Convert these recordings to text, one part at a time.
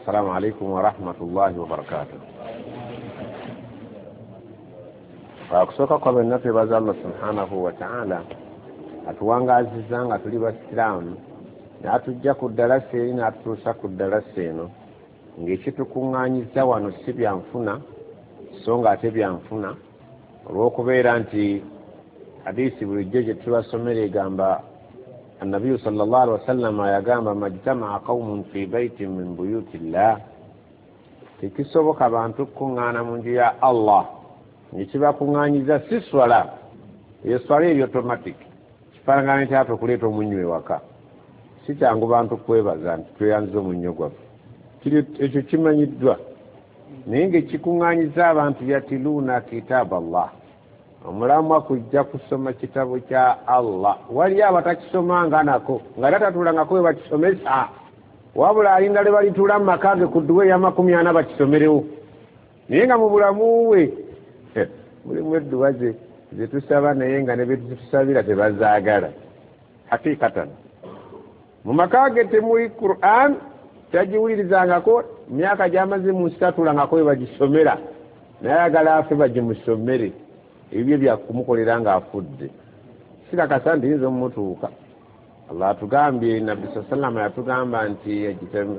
assalamu alaikum wa rahmatullahi wa barakatuh. Kusoka kwa bennafe baza Allah subhanahu wa ta'ala atuwangaziza nga tuli basiraamu n'atujja ku ddalasa eri n'atutuusa ku ddalasa eno ng'ekitukuŋŋaanyiza wano si byanfuna so nga ate byanfuna olw'okubeera nti hadiisi bulijjo gye tubasomera egamba annabiyu sallallahu alaihi wasallam yagamba majtama'a qaumun fi baitin min buyuti llah, tekisoboka bantu kukuŋŋaana mu nju ya Allah nekibakuŋŋaanyiza si swala. eyo swala eri automatic kifaanagana nti ate okuleeta omunnyo ewaka si kyangu bantu kwebaza nti tweyanziza omunnyo gwaffe, ekyo kimanyiddwa. naye ng'ekikuŋŋaanyiza abantu yatiluuna kitaaba Allah, omulamwa kujja kusoma kitabo kya Allah. waliyo abatakisomanga nako nga tatatuulangako we bakisomesa, wabula alinda le balituula mu maka ge ku dduwa eya 40 bakisomerewo. naye nga mu bulamu we mulimu edduwa ze tusaba naye nga ne betusabira tebazaagala. hakikatan mu maka ge temuli Qur'an, tagiwulirizangako. myaka gyamaze mu nsi tatuulangako we bagisomera, naye ayagala afe bagimusomere. ebyo byakumukolera ng'afudde. sirakasa nti yinza omumutuuka. Allah atugambye, nabbi sallallahu yatugamba nti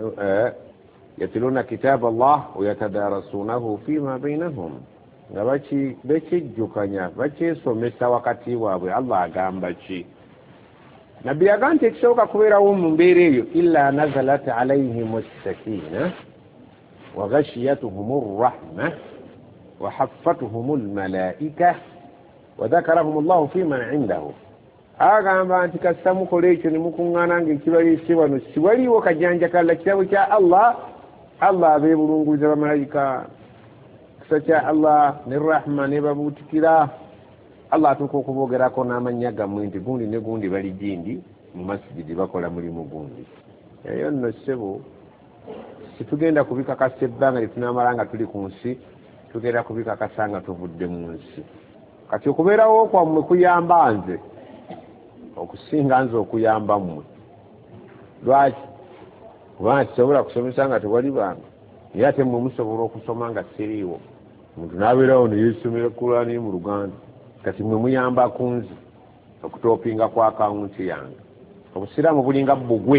yatiluna kitaaba Allah wayatadarasunahu fima bainahum, nga bekijjukanya bakyesomesa wakati waabwe. Allah agamba ki? nabbi yagamba nti ekisoboka kubeerawo mu mbeera eyo illa nazalat alaihim as-sakina wa ghashiyatuhum ar-rahma wa haffatuhum al-malaika wa dhakarahum Allah fi man 'indahu. agamba nti kasita mukola ekyo ne mukuŋŋaana ng'ekibaliise wano siwaliwo kajanja kalala kitabo kya Allah. Allah abeebulunguliza bamalayika, kisa kya Allah ne rahma ne babuutikira. Allah atuuka okuboogerako n'amannya gammwe nti gundi ne gundi bali gindi mu masjidi bakola mulimu gundi. eyo nno ssebo situgenda kubikakasa ebbanga lyetunaamala nga tuli ku nsi, tugenda kubikakasa nga tuvudde mu nsi. kati okubeerawo kwammwe kuyamba nze okusinga nze okuyamba mmwe. lwaki? kubanga kisobola kusomesa nga tewali bantu, naye ate mmwe musobola okusoma nga siriiwo. omuntu n'abeerawo ne yeesomera Qur'ani mu Luganda, kati mmwe muyamba ku nze okutoopinga ku akawunti yange. obusiraamu bulinga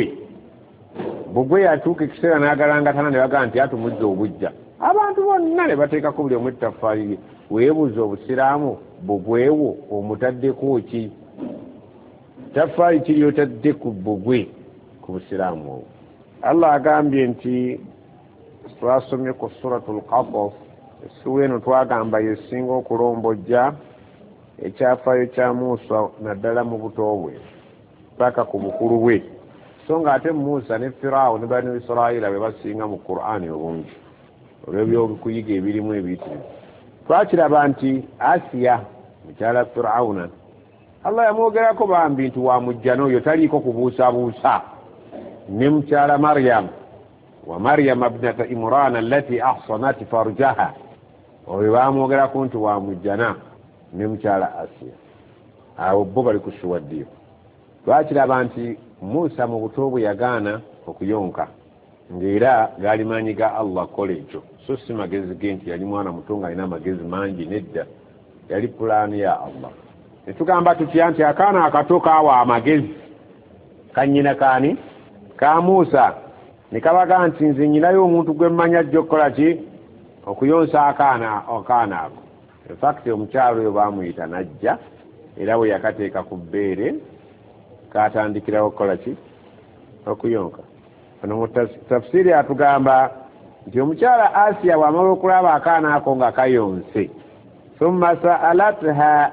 bugwe yatuuka ekiseera n'agalangatana ne bagamba nti atumuzza obujja. abantu bonna ne bateekako buli omu ettaffaali lye. weebuuza obusiraamu bugwewo omutaddeko ki? taffaali kiri otadde ku bugwe ku busiraamu obwo. Allah agambye nti twasomye ku suratul Qasas, essuwa eno twagamba yesinga okulombojja ekyafaayo kya Musa naddala mu buto bwe paka ku bukulu bwe. so nga ate Musa ne Firaawo ne bani Isirayiri be basinga mu Qur'ani obungi olw'ebyokuyiga ebirimu ebiyitirivu. twakiraba nti Asiya mukyala Firawuna, Allah yamwogerako bambi nti wamujja n'oyo taliiko kubuusabuusa. ne mukyala Maryam, wa Maryam ibnata Imran allati ahsanat farjaha, oyo bamwogerako nti wamujjana. ne mukyala Asiya, awo bo bali ku suwaddiyo. twakiraba nti Musa mu buto bwe yagaana okuyonka, ng'era gaali maanyi ga Allah kola ekyo, so si magezi ge nti yali mwana muto nga alina amagezi mangi. nedda, yali pulaani ya Allah. ne tugamba tutya nti akaana akato kaawa amagezi kannyina kaani? ka Musa. ne kabaga nti nze nyinayo omuntu gwe mmanya ajja okukola ki? okuyonsa akaana ako. in fact omukyalo oyo baamuyita najja, era bwe yakateeka ku bbeere katandikirawo okukola ki? okuyonka. ono mu tafsiri atugamba nti omukyala Asiya bw'amala okulaba akaana ako nga kayonse, thumma sa'alatha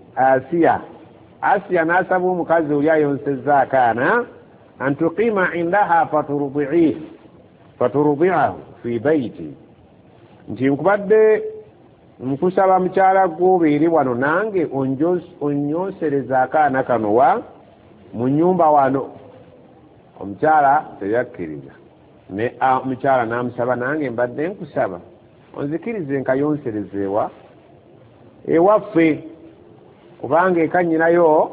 Asiya n'asaba omukazi oli ayonsezza akaana an tuqima indaha faturdi'ahu fi baiti, nti nkubadde nkusaba mukyala gw'obeere wano nange onyonsereza akaana kano wa mu nnyumba wano. omukyala teyakkiriza. ne omukyala n'amusaba, nange mbadde nkusaba onzikirize nkayonserezeewa ewaffe, kubanga eka nyinayo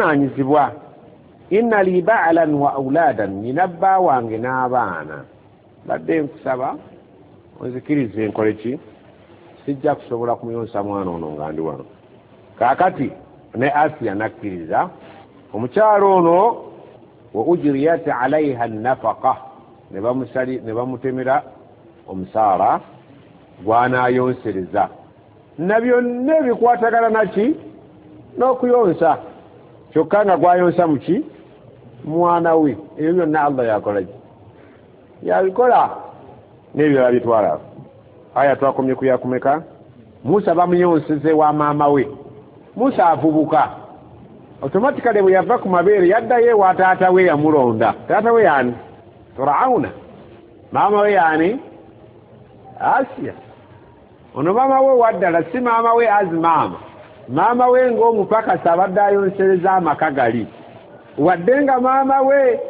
obuvunaanyizibwa. inna li ba'lan wa auladan, nina bba wange n'abaana. badde nkusaba onzikirize nkole ki sijja kusobola kumuyonsa mwana ono nga ndi wano. Kaakati ne Asiya nakkiriza omukyalo ono wa ujriyat alaiha nafaqa ne bamutemera omusaala gw'anaayonsereza na byonna ebikwatagana naki n'okuyonsa kyokka nga gwayonsa muki mwana we. Ebyo byonna Allah yakola ki yabikola n'ebirala bitwala. Aya twakomye ku yakumeka. Musa bamuyonseze wa maama we. Musa avubuka automatically bwe yava ku mabeere yaddayo ewa taata we yamulonda. Taata we yani Firauna, maama we yani Asiya. Ono maama we waddala si maama we azimama, maama we ng'omupakasi abadde ayonsereza amaka gali wadde nga maama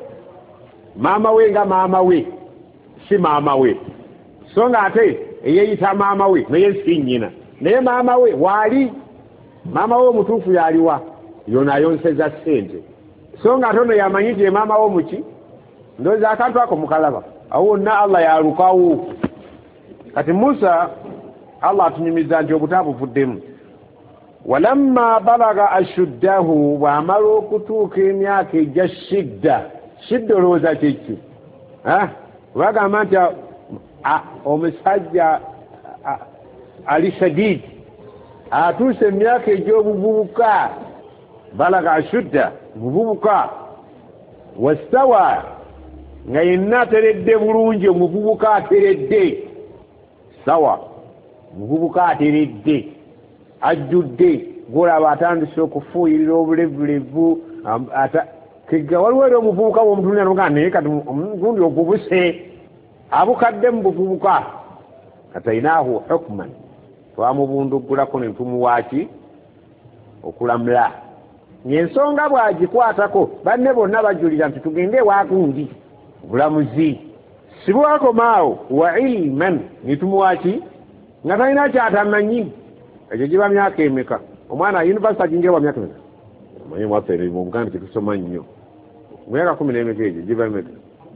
we nga maama we si maama we, so nga ate eyeyita maama we naye si nnyina, naye maama we waali maama we omutuufu yaliwa yona ayonseza ssente, so nga ate ono yamanyi gye maama we muki ndowooza akantu ako mukalaba awo wonna Allah yalukawo. Kati Musa Allah atunyumiza nti obutabuvuddemu. Walamma balaga ashuddahu, bw'amala okutuuka emyaka egya shidda olowooza kyeki bagamba nti omusajja ali shadid atuuse emyaka egy'obuvubuka, balaga ashudda muvubuka, wastawa nga yenna ateredde bulungi, omuvubuka ateredde sawa, muvubuka ateredde ajjudde, golaba atandise okufuuyirira obulevulevu kega waliwo eri omuvubuka bw'omutunira noga naye kati omutundi ogubuse abukadde mu buvubuka. Katainaahu hukman, twamubunduggulako ne tumuwaaki okulamula. Ensonga bw'agikwatako banne bonna bajulira nti tugende ewagundi bulamuzi. Sibwakomaawo wa ilman nitumuwaaki nga talina kyatamanyi. Ekyo giba myaka emeka? Omwana yunivasite agingira myaka emeka? Manyi mwaffe mu Buganda tetusoma nnyo. Myaka 11 egyo giba emeka?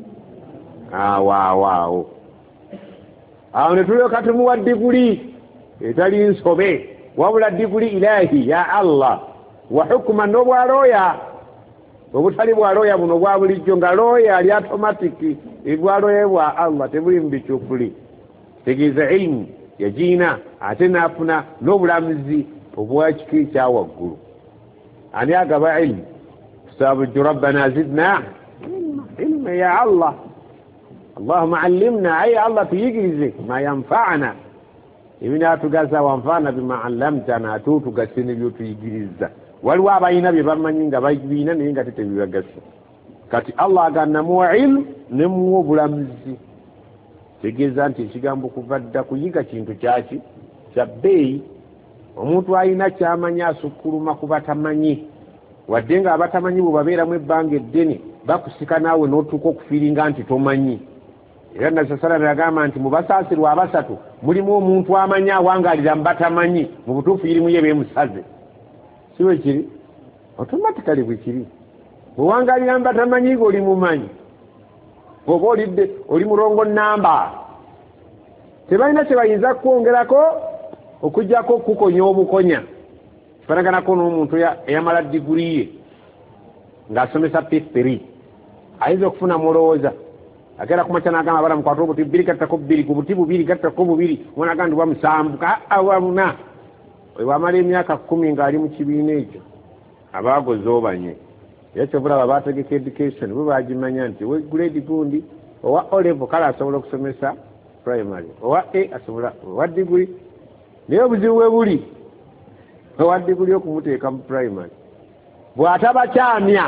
Waawo awo ne tulyoka tumuwa diguli etali nsobe, wabula diguli ilahi ya Allah wa hukuma n'obwalooya obutali bwalooya buno bwa bulijjo, nga looya ali automatic. Ebwalooya bwa Allah tebuli mu bicuupuli. Tegeeza ilmu yagiina ate n'afuna n'obulamuzi obwakika ekyawaggulu. Ani agaba ilmu? Tusabujju rabbana zidna ilma ya Allah. Allahumma allimna, ayi Allah tuyigirize ma yanfa'ana, ebinaatugaza wanfa'na bima allamtana, atutugase n'ebyo tuyigiriza. Waliwo abalina bye bamanyi nga babiina naye nga tetebibagasa. Kati Allah agannamuwa ilmu nemuwa obulamuzi. Tegeeza nti ekigambo kuva dda kuyiga kintu kyaki kya bbeeyi. Omuntu alina kyamanya asukkuluma ku batamanyi, wadde nga abatamanyi bwe babeeramu ebbanga eddene bakusika naawe n'otuuka okufiiringa nti tomanyi. Era Nasasalama yagamba nti mu basaasirwa abasatu mulimu omuntu amanyi awangaalira mu batamanyi, mu butuufu irimu ye beemusaze. Si bwe kiri? Automatically bwe kiri. Bwewangaalira mu batamanyi oli mumanyi, oba oli mulongo namba, tebalina kye bayinza kwongerako okujjako okukonya obukonya. Kifanaganako n'omuntu eyamala diguli ye ng'asomesa P3 ayinza okufuna mulowooza agenda kumakya n'agamba abala mukwata obuti 2 gattako 2 ku buti 2 gattako 2 mwana agandi bwa musanvu awamuna. Wamala emyaka 10 ng'ali mu kibiina ekyo abaagoze obanye yakyo bulaba baategeka education bwe baagimanya nti we grade gundi owa O level kale asobola okusomesa primary, owa A asobola, owa diguli naye obuzibu bwe buli owa diguli okumuteeka mu primary bw'atabakyamya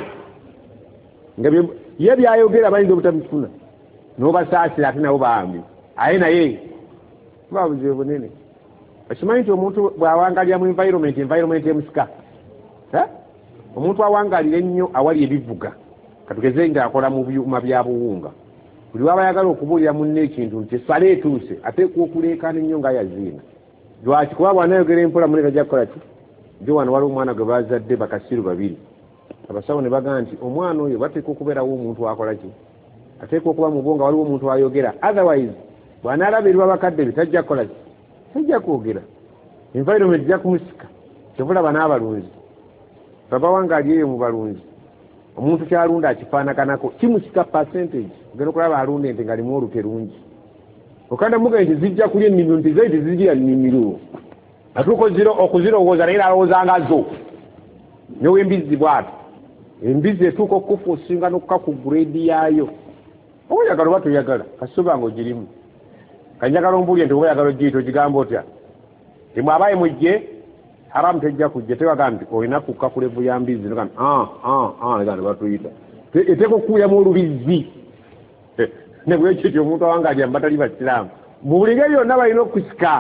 nga ye byayogera bayinza obutabifuna n'obasaasira ate nabo bambi aye naye buba buzibu bunene. Okimanyi nti omuntu bw'awangalira mu environment emusika, omuntu awangalira ennyo awali ebivuga, katugeze ng'akola mu byuma bya buwunga, buli wabayagala okubuulira munne ekintu nti sala etuuse ateekwa okuleekaana ennyo nga yaziina. Lwaki? Kuba bw'anayogera empola muleka ajja kukola ki? Jo wano waliwo omwana gwe bazadde bakasiru 2, abasawo ne bagamba nti omwana oyo bateekwa okubeerawo omuntu akola ki? ateekwa okuba mu nga waliwo omuntu ayogera, otherwise bw'anaalabirwa bakadde be tajja kukola ki, tajja kwogera, environment ejja kumusika. Kyovulaba n'abalunzi, baba wange ali eyo mu balunzi, omuntu kyalunda akifaanaganako kimusika percentage. Ogenda okulaba alunda ente ng'alimu olute lungi, okanda muga nti zijja kulya ennimiro, nti zaidi zirya nnimiro, atuuka okuzirowooza naye alowooza nga zo. Newembizi bw'ato, embizi etuuka okukufuusinga n'okka ku grade yaayo. Oba oyagala oba toyagala, kasuba ng'ogirimu. Kanjagala ombulye nti oba oyagala ogiyita ogigamba otya? Nti bw'abaye mujje haramu tejja kujja, tewaga nti olina kukka ku levu ya mbizi negandi batuyita eteeka okukuyamu olubizzi. Ne bwe kityo omuntu awangalya batali basiraamu mu buli ngeri yonna balina okusika,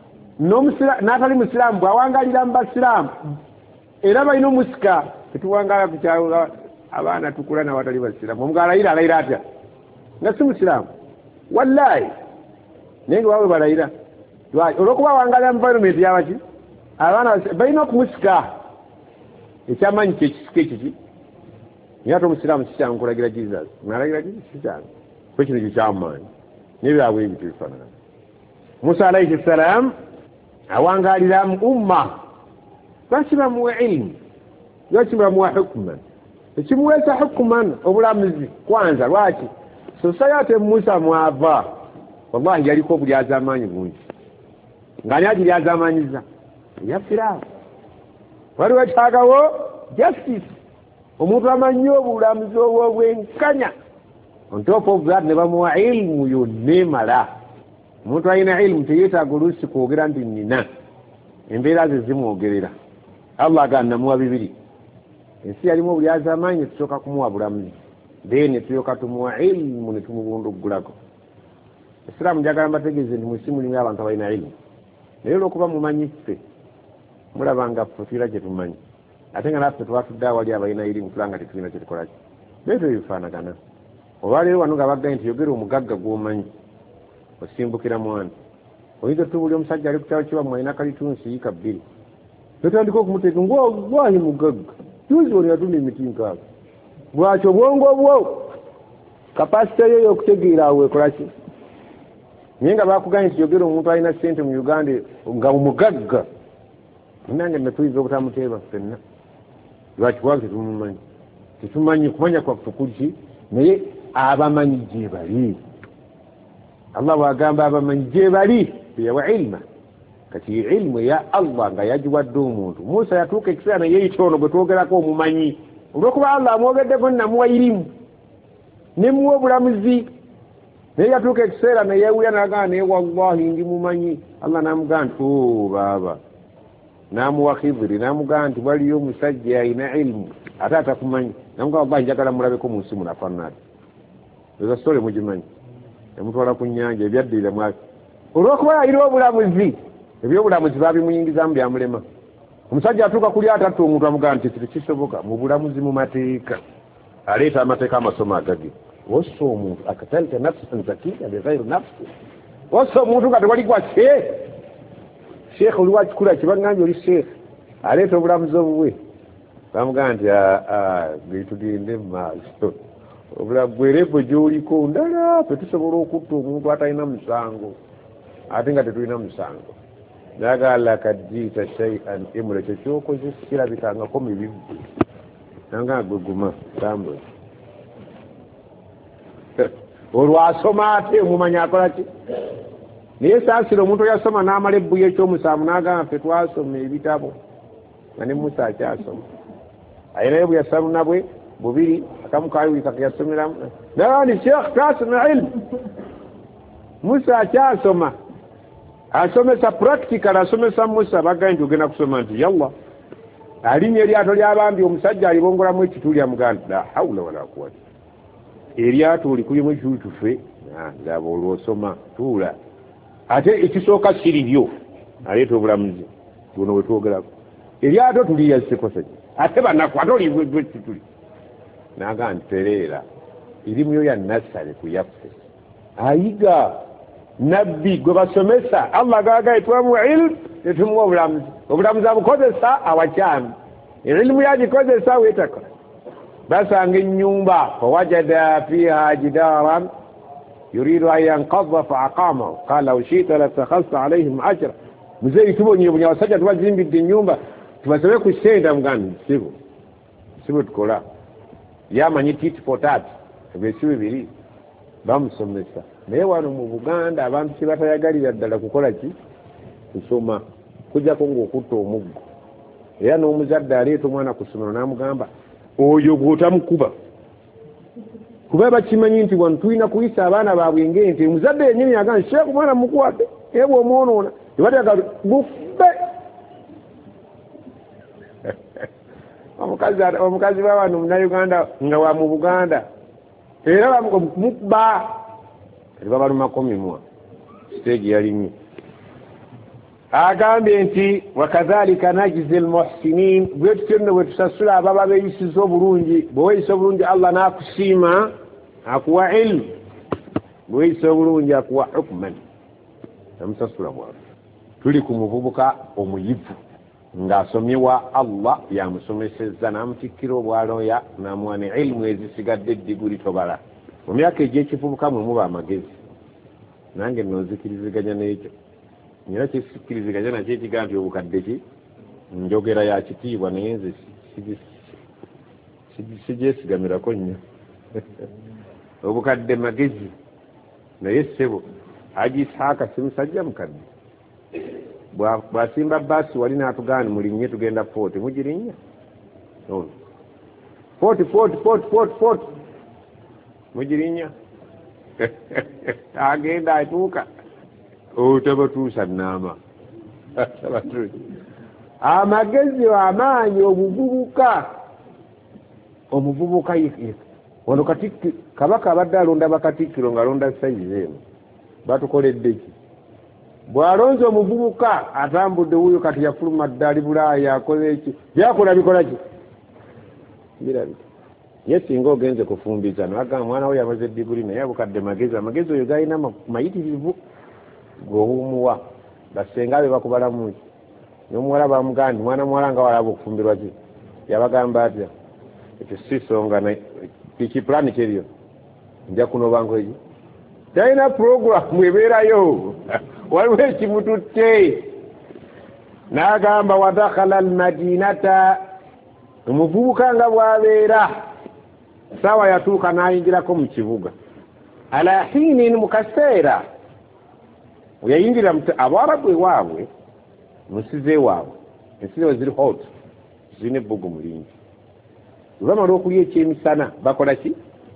n'atali musiraamu bw'awangalira mu basiraamu era balina omusika. Tetuwangala ku kyalo abaana tukula n'abatali basiraamu. Omuntu alayira atya nga si musiraamu wallahi, naye waabwe balayira olw'okuba wangalira environment y'abaki abaana balina okumusika. Ekyamanyi kyekisika ekiki naye ate omusiraamu kikyangu kulagira Jesus, nalagira Jesus kikyangu kwe kino kyamaanyi n'ebyabwe ebyo tebifaanana. Musa alayhi salaam awangalira mu umma lwaki bamuwa ilmu, lwaki bamuwa hukuman, ekimuweesa hukuman obulamuzi kwanza. Lwaki society Musa mwava wallahi yaliko obulyaza amaanyi bungi, ng'ani agiryaza amaanyiza ya Firaawo. Waliwo ekyagawo justice, omuntu amanyi obulamuzi obwenkanya. On top of that ne bamuwa ilmu yonna emala. Omuntu alina ilmu teyeetaaga oluusi kwogera nti nina, embeera ze zimwogerera. Allah gannamuwa bibiri. Ensi yalimu obulyaza amaanyi, tusooka kumuwa bulamuzi, then tulyoka tumuwa ilmu ne tumubunduggulako. Isiraamu njagala mbategeeze nti mu nsi mulimu abantu abalina ilmu, naye olw'okuba mumanyi ffe mulaba nga ffe tulina kye tumanyi, ate nga naffe twatudde awali abalina irimu tulanga tetulina kye tukola ki, beeto ebifaanagana. Olwaleero wano nga baggaye nti yogera omugagga gw'omanyi osimbukira mwana, oyinza otubuli omusajja ali ku kyalo kibamu alina kalitunsi yiika 2, totandika okumuteeka ngwahi mugagga juzi oli yatunda emiti nkaaga, bwaki obwongo bwo kapasite yo y'okutegeera awo ekola ki. Naye nga bakuganye nti yogera omuntu alina ssente mu Uganda nga mugagga, nange netuyinza obutamuteeba ffenna. Lwaki? Kubanga tetumumanyi, tetumanyi kumanya kwaffe kuki, naye abamanyi gye bali. Allah bw'agamba abamanyi gye bali yawa ilma, kati ilmu ya Allah nga yagiwadde omuntu. Musa yatuuka ekiseera naye ekyono bwe twogerako omumanyi, olw'okuba Allah amwogeddeko namuwa irimu nemuwa obulamuzi, naye yatuuka ekiseera neyeewuya n'agamba naye wallahi ndi mumanyi. Allah n'amugamba nti baaba, n'amuwa Khidiri n'amugamba nti waliyo omusajja alina ilmu ate atakumanyi. Namugamba wallahi njagala mulabeko mu nsi munafaanana. Ezo sitole mugimanyi, emutwala ku nnyanja ebyaddirira mwaki, olw'okuba yalina obulamuzi. Ebyobulamuzi babimuyingizamu byamulema. Omusajja atuuka ku lyato atta omuntu amugamba nti tekisoboka. Mu bulamuzi mu mateeka aleeta amateeka amasomo agage. Wassa omuntu akatalika nafsan zakiya bighayri nafsi, wassa omuntu nga tewali gwase. Sheekh oli wakikula kibagambye oli sheekh, aleeta obulamuzi obubwe. Bamugamba nti getugende mu maaso, obulagwerebo gy'oliko ndala tetusobola okutta omuntu atalina musango ate nga tetulina musango. Jagala kadita shay'an imre kyokyokoze kirabikangako mibivu nanga gweguma tambula. Olwasoma ate omumanya akola ki? Naye saasira omuntu yasoma n'amala ebbuya ekyomusanvu n'agamba ffe twasoma ebitabo nga ne Musa akyasoma. Ayinayo bwe yasaluna bwe bubiri akamu kaayulika ke yasomeramu nagandi sheekh twasoma ilmu. Musa akyasoma, asomesa practical, asomesa Musa bagambye nti ogenda kusoma nti yalla alinya eryato ly'abambi omusajja alibongolamu ekituli amugamba la hawla wala quwwata. Eryato likulimu ekituli tufe ndaba olwosoma tuula. Ate ekisooka siribyo aleeta obulamuzi buno bwe twogerako. Eryato tuliyaziseko ate banakwata olibwe ekituli naga ntereera irimu yo ya nasale ku yaffe ayiga nabbi gwe basomesa. Allah gagaye twamu ilmu tetumuwa obulamuzi, obulamuzi abukozesa awakyami, ilmu yagikozesa wetakola. basanga ennyumba fawajada fiha jidaran yuridu an yanqadha faaqama qala law shi'ta latakhadhta alayhim ajra muzee tubonye abasajja tubazimbidde ennyumba tubasabe ku ssente mugandi sibo tukola yamanyi tit for tat ebisibe biri bamusomesa naye wano mu Buganda abantu kibatayagalira ddala kukola ki kusoma kujjako ng'okutta omuggo era n'omuzadde aleeta omwana ku ssomero n'amugamba oyo gw'otamukuba kuba bakimanyi nti wano tulina kuyisa abaana baabwe ng'ente omuzadde yennyini yagamba sheeku mwana mukwate naye bw'omwonoona tebatyaga gufube omukazi bawano munauganda nga wa mu Buganda era mukuba tebabalumako mimwa siteegi yalimye agambye nti wakadhalika najizi almuhsinin bwe tutyo nno bwe tusasula ababa beeyisiza obulungi bweweeyisa obulungi Allah n'akusiima akuwa ilmu bweweeyisa obulungi akuwa hukman tamusasula bwawe tuli ku muvubuka omuyivu ng'asomyewa Allah yamusomesezza n'amutikkira obwaloya n'amuwa ilmu ezisigadde eddiguli tobala mu myaka egy'ekivubuka mwe muba amagezi nange nno nzikiriziganya n'ekyo era kyesikkiriziganya nakyo ekigaa nti obukadde ki njogera ya kitiibwa naye nze sigyesigamirako nnyo obukadde magezi naye ssebo Haji Isaaka si musajja mukadde bwasimba baasi wali n'atugaana mulinnye tugenda 40 mugirinnya 40 mugirinnya agenda atuuka tabatuusa nnaama amagezi amaanyi omuvubuka wano Katikkiro Kabaka abadde alonda bakatikkiro ng'alonda sayizi eno batukoledde ki bw'alonze omuvubuka atambudde wuuyo kati yafuluma ddali Bulaaya akoze eki byakola bikola ki birabika ye singa ogenze kufumbiza n'agamba mwana we yamaze eddiguli naye abukadde amagezi oyo galina mayitirivu g'omuwa basenga be bakubalamu ki n'omuwala bamugamba nti mwana muwala nga walaba okufumbirwa ki yabagamba atya ekyo si songa kiki pulani kyeriyo nja kunobango eki talina puroguramu ebeerayo waliwo ekimututte n'agamba wadakhala almadinata omuvubuka nga bw'abeera saawa yatuuka n'ayingirako mu kibuga ala hiinin mu kaseera yayingira Abarabu ewaabwe musize waabwe ensi we ziri hot zirina ebbugumu lingi olwamala okulya ekyemisana bakola ki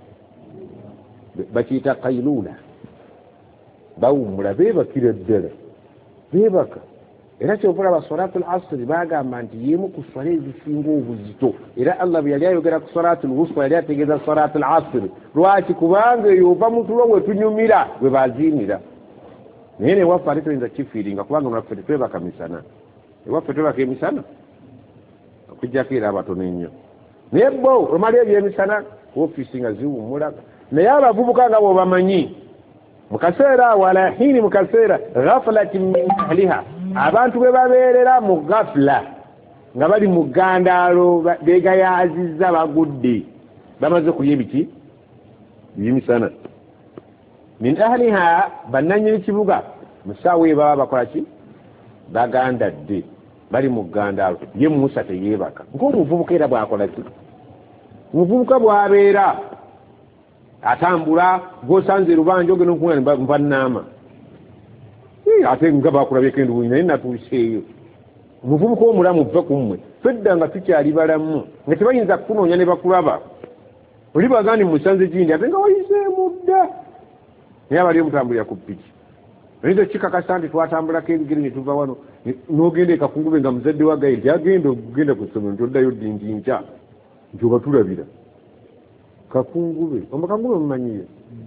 bakiyita kailula bawummula beebakira ddala beebaka era kyovulaba salatu al-asri bagamba nti yemu ku swala ezisinga obuzito era Allah bwe yali ayogera ku salatu al-wusta yali ategeeza salatu al-asri lwaki kubanga eyo ova mu tulo bwe tunyumira bwe baziinira naye newaffe ate toyinza kifiiringa kubanga naffe tetwebaka misana ewaffe twebaka emisana okujjako era abatono ennyo naye bo omala ebyemisana ofiisi nga ziwummula naye abavubuka nga bwobamanyi mu kaseera wala hiini mu kaseera ghaflatin min ahliha abantu bwe babeerera mu gafula nga bali mu ggandaalo beegayaazizza bagudde bamaze kulya ebiki byemisana min ahliha bannannyini kibuga musaawa baba bakola ki bagandadde bali mu ggandaalo ye Musa teyeebaka ng'omuvubuka era bwakola ki omuvubuka bw'abeera atambula gwosanze rubanja ogenda okuŋŋaana nva nnaama ate nga bakulabyeko enduuyi naye natuuseeyo omuvubuka omulamu vve ku mmwe fedda nga tukyali balamu nga tebayinza kukunoonya ne bakulaba oli bagandi musanze gindi ate nga wayiseemu dda naye abali omutambulira ku ppiki oyinza kikakasa nti twatambulako ebigere ne tuva wano n'ogenda ekakungube nga muzadde wagaye nti agenda okugenda ku ssomero nti oddayo ddi nkya nti oba tulabira kakungube omakangube mumanyiye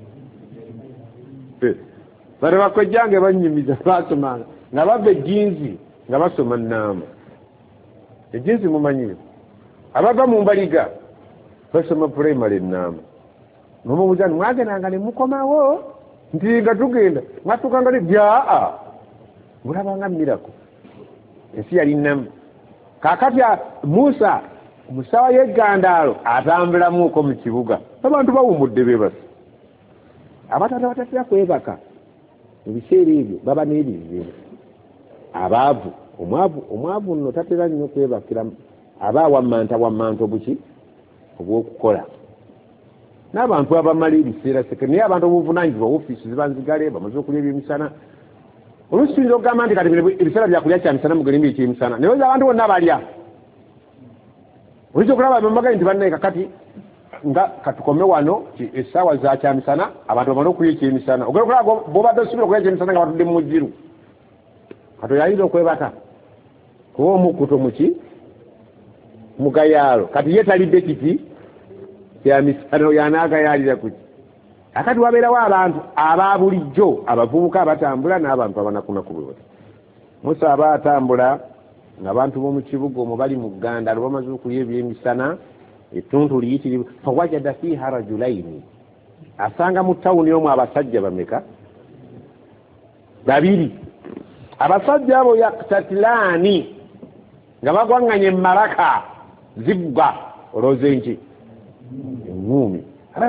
bale bakwejjange bannyimiza basomanga nga bava ejinzi nga basoma nnaama ejinzi mumanyiye abava mu mbaliga basoma primary ennaama nomubuzani mwagendanga ne mukomawo nti nga tugenda mwatukanga ne byaa mulabanga mirako ensi yali nnamu kakati Musa musawa y'eggandaalo atambulamuuko mu kibuga abantu bawummudde beebasi abatata batatera kwebaka mu biseera ebyo baba n'ebizibu abaavu omwavu nno tatera nnyo kwebakira aba wammanta obuki obw'okukola n'abantu abamala ebiseera seke naye abantu obuvunanyizibwa ofiisi ziba nzigale bamaze okulya ebyemisana oluusi tuyinza okugamba nti kati ebiseera byakulya kyamisana mugerimbi ekyemisana naye oza abantu bonna balya oyinza okulaba bemagaye nti bannaye kakati nga katukome wano essaawa za kyamisana abantu bamale okulya ekyemisana ogenda okulaba bobadde osobole okulya ekyemisana nga batudde mu muziru kati oyayinza okwebaka kuba omukkuto muki mugayaalo kati ye talidde kiti kyamisana yanaagayaalira kuki akati wabeerawo abantu ababulijjo abavubuka abatambula n'abantu abanakunaku bwebati Musa aba atambula ng'abantu b'omu kibuga omwo bali mu ggandalo bamaze okulya ebyemisana ettuntu liyitirivu fawajada fiiha rajulaini asanga mu tawuni omwo abasajja bameka babiri abasajja abo yaktatilaani nga bagwaŋŋanya emmalaka zibba olooze nki eŋŋuumi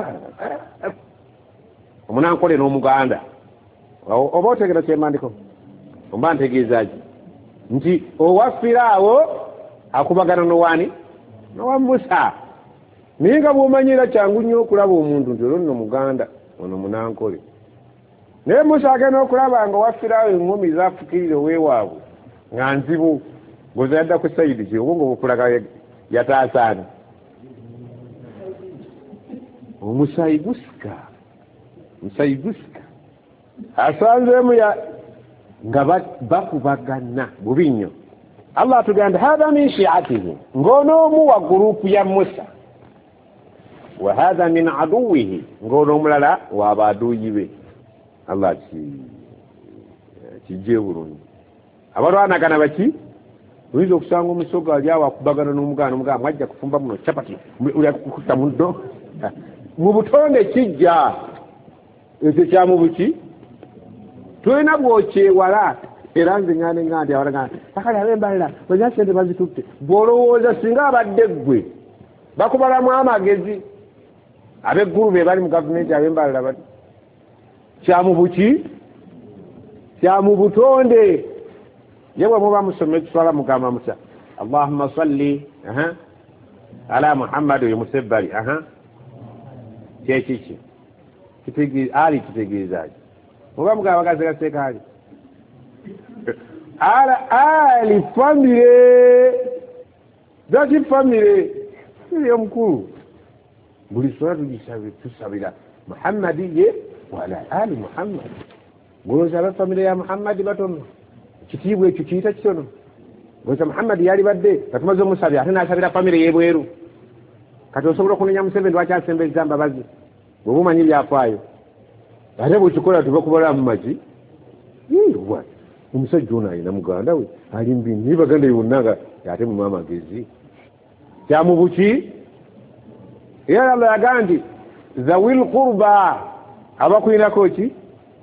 omunankole n'omuganda oba otegera kyemandiko omba ntegeezaki nti owafiraawo akubagana nowaani nowa Musa naye nga bw'omanyira kyangu nnyo okulaba omuntu nti olwo nno muganda ono munankole naye Musa agenda okulaba nga owafiraawo eŋŋumi zafukirire oweewaabwe nga nzibu ngoza yadda ku sayidi ki obwo ngaobukulaga yataasaana omusayigusika asanzeemu nga bakubagana bubi nnyo Allah atugamba hadha min shi'atihi ng'onoomu wa gurupu ya Musa wa hadha min aduwihi ng'onoomulala wa baduuyi be Allah kijje bulungi abalwanagana baki oyinza okusanga omusoga ali awo akubagana n'omuganda mwajja kufumba muno chapati ulyakukuta muddo mu butonde kijja ekyo kyamu buki tulina bw'okyewala era nze ŋŋanda nti awalaga akali ab'embalira bwenya sente bazitutte bw'olowooza singa abadde ggwe bakubalamu amagezi ab'eggulu be bali mu gavumenti ab'embalira bati kyamu buki kyamu butonde ye bwe muba musoma ekiswala mugamba Musa Allahumma salli ala Muhammad oyo musebbali kyekiki ali kitegeezaki muba mugamba bagasegaseeka ali ali famire zaki famire eri omukulu buli swala tusabira Muhammadi ye wala ali Muhammad ngolooza abafamire ya Muhammadi batono kitiibwa ekyo kiyita kitono ngolooza Muhammadi yali badde nga tumaze omusabira ate naasabira famire y'ebweru kati osobola okunenya Museveni lwakyasembeza mbabazi bw'oba omanyi byafaayo ate bwekikola tubakubalamu maki omusajja ono alina muganda we ali mbini naye baganda yonna nga ate mumu amagezi kyamu buki era Allah yagaa nti zawil qurba abakulinako ki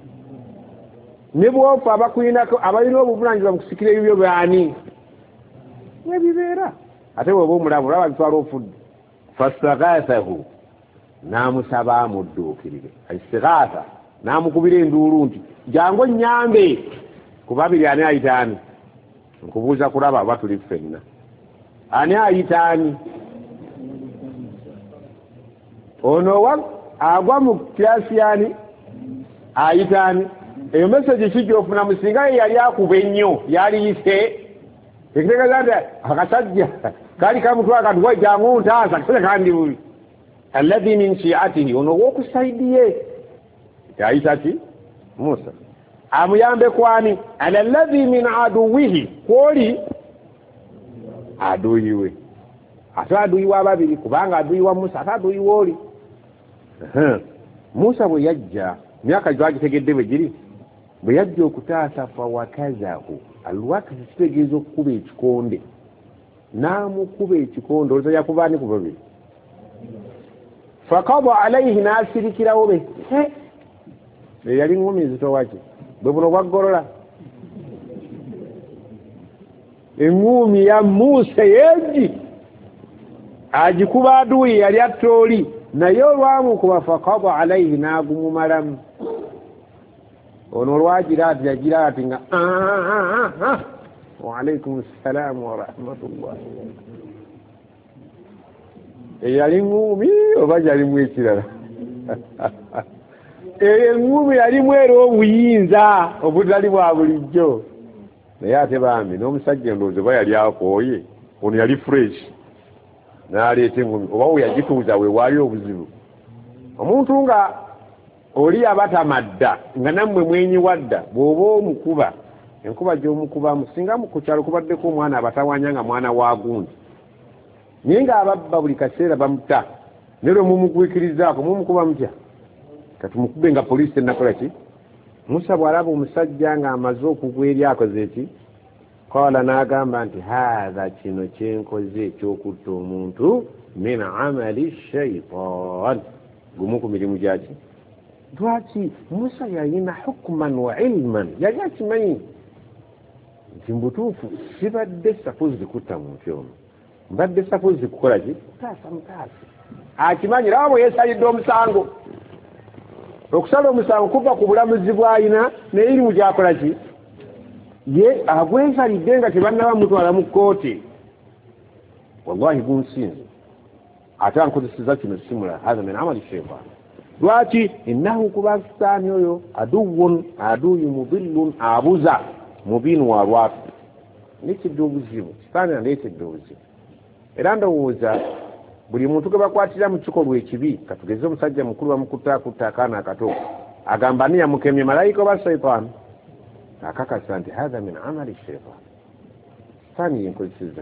ne bwofa abakulinako abalina obuvunanyizibwa mu kusikira ebibyo baani webibeera ate bw'oba omulamu olaba bitwala ofudde fastaghathahu n'amusaba amudduukirire istighatha n'amukubira enduulu nti jangu nnyambe kuba abiri ani ayitaani nkubuuza kulaba aba tuli ffenna ani ayitaani ono agwa mu kirasi yani ayitaani eyo meseji kijja ofuna musinga ye yali akuba ennyo yaliyise ekitegeeza nti akasajja kali kamutwala katuwa jangu ntaasa kale kandi bubi alladhi min shi'atihi ono w'okusaidi ye yayita ki Musa amuyambe kwani ala alladhi min aduwihi kwoli aduyiwe ate aduyiwa ababiri kubanga aduyiwa Musa ate aduyiwa oli Musa bwe yajja myaka gyagitegedde bwe giri bwe yajja okutaasa fawakazahu alwakaza kitegeeza okukuba ekikonde n'amukuba ekikonde olza yakubaani ku babiri fakada alayhi n'asirikirawo be yali ŋŋumi zitowaki bwe buno bwaggolola eŋŋumi ya Musa yeegi agikuba aduyi yali atoli naye olwamukuba faqada alayhi n'agumumalamu. Ono lwagira ati yagira ati nga wa alaykum assalam wa rahmatullah. Eyali ngumi oba yalimu ekirala? Engumi yalimu era obuyinza obutali bwa bulijjo. Naye ate bambi n'omusajja ndowooza oba yali akooye, ono yali fresh n'aleeta engumi oba we yagituuza we waali obuzibu. Omuntu nga oli abatamadda nga nammwe mwenyiwadda bw'oba omukuba enkuba gy'omukubamu singa ku kyalo kubaddeko omwana abatawanya nga mwana wa gundi naye ng'ababba buli kaseera bamuta ne lwe mumugwikirizaako mumukuba mutya kati mukube nga poliisi enakola ki. Musa bw'alaba omusajja ng'amaze okugwa eri akoze eki qala n'agamba nti haadha kino kyenkoze ekyokutta omuntu min amali shaitan gumu ku mirimu gyaki. Lwaki Musa yalina hukman wa ilman yali akimanyi nti mbutuufu sibadde safuzi kutta muntu ono mbadde safuzi kukola ki taasa mutaasi akimanyi laba bwe yeesalidde omusango. Okusala omusango kuva ku bulamuzi bw'alina n'erimu gyakola ki ye agwensalidde nga tebannaba mutwala mu kkooti. Wallahi gunsinze ate ankozeseza kino simula hadha min amali shaitan. Lwaki innahu kuba sitaani oyo aduyu mudillun abuza mubinu wa lwatu nekidde obuzibu sitaani aleetedde obuzibu. Era ndowooza buli muntu gwe bakwatira mu kikolwa ekibi katugeze omusajja mukulu bamukutta akaana akato agamba ni yamukemye malayika oba shaitan akakasa nti hadha min amali shaitan. Sitaani yenkozeseza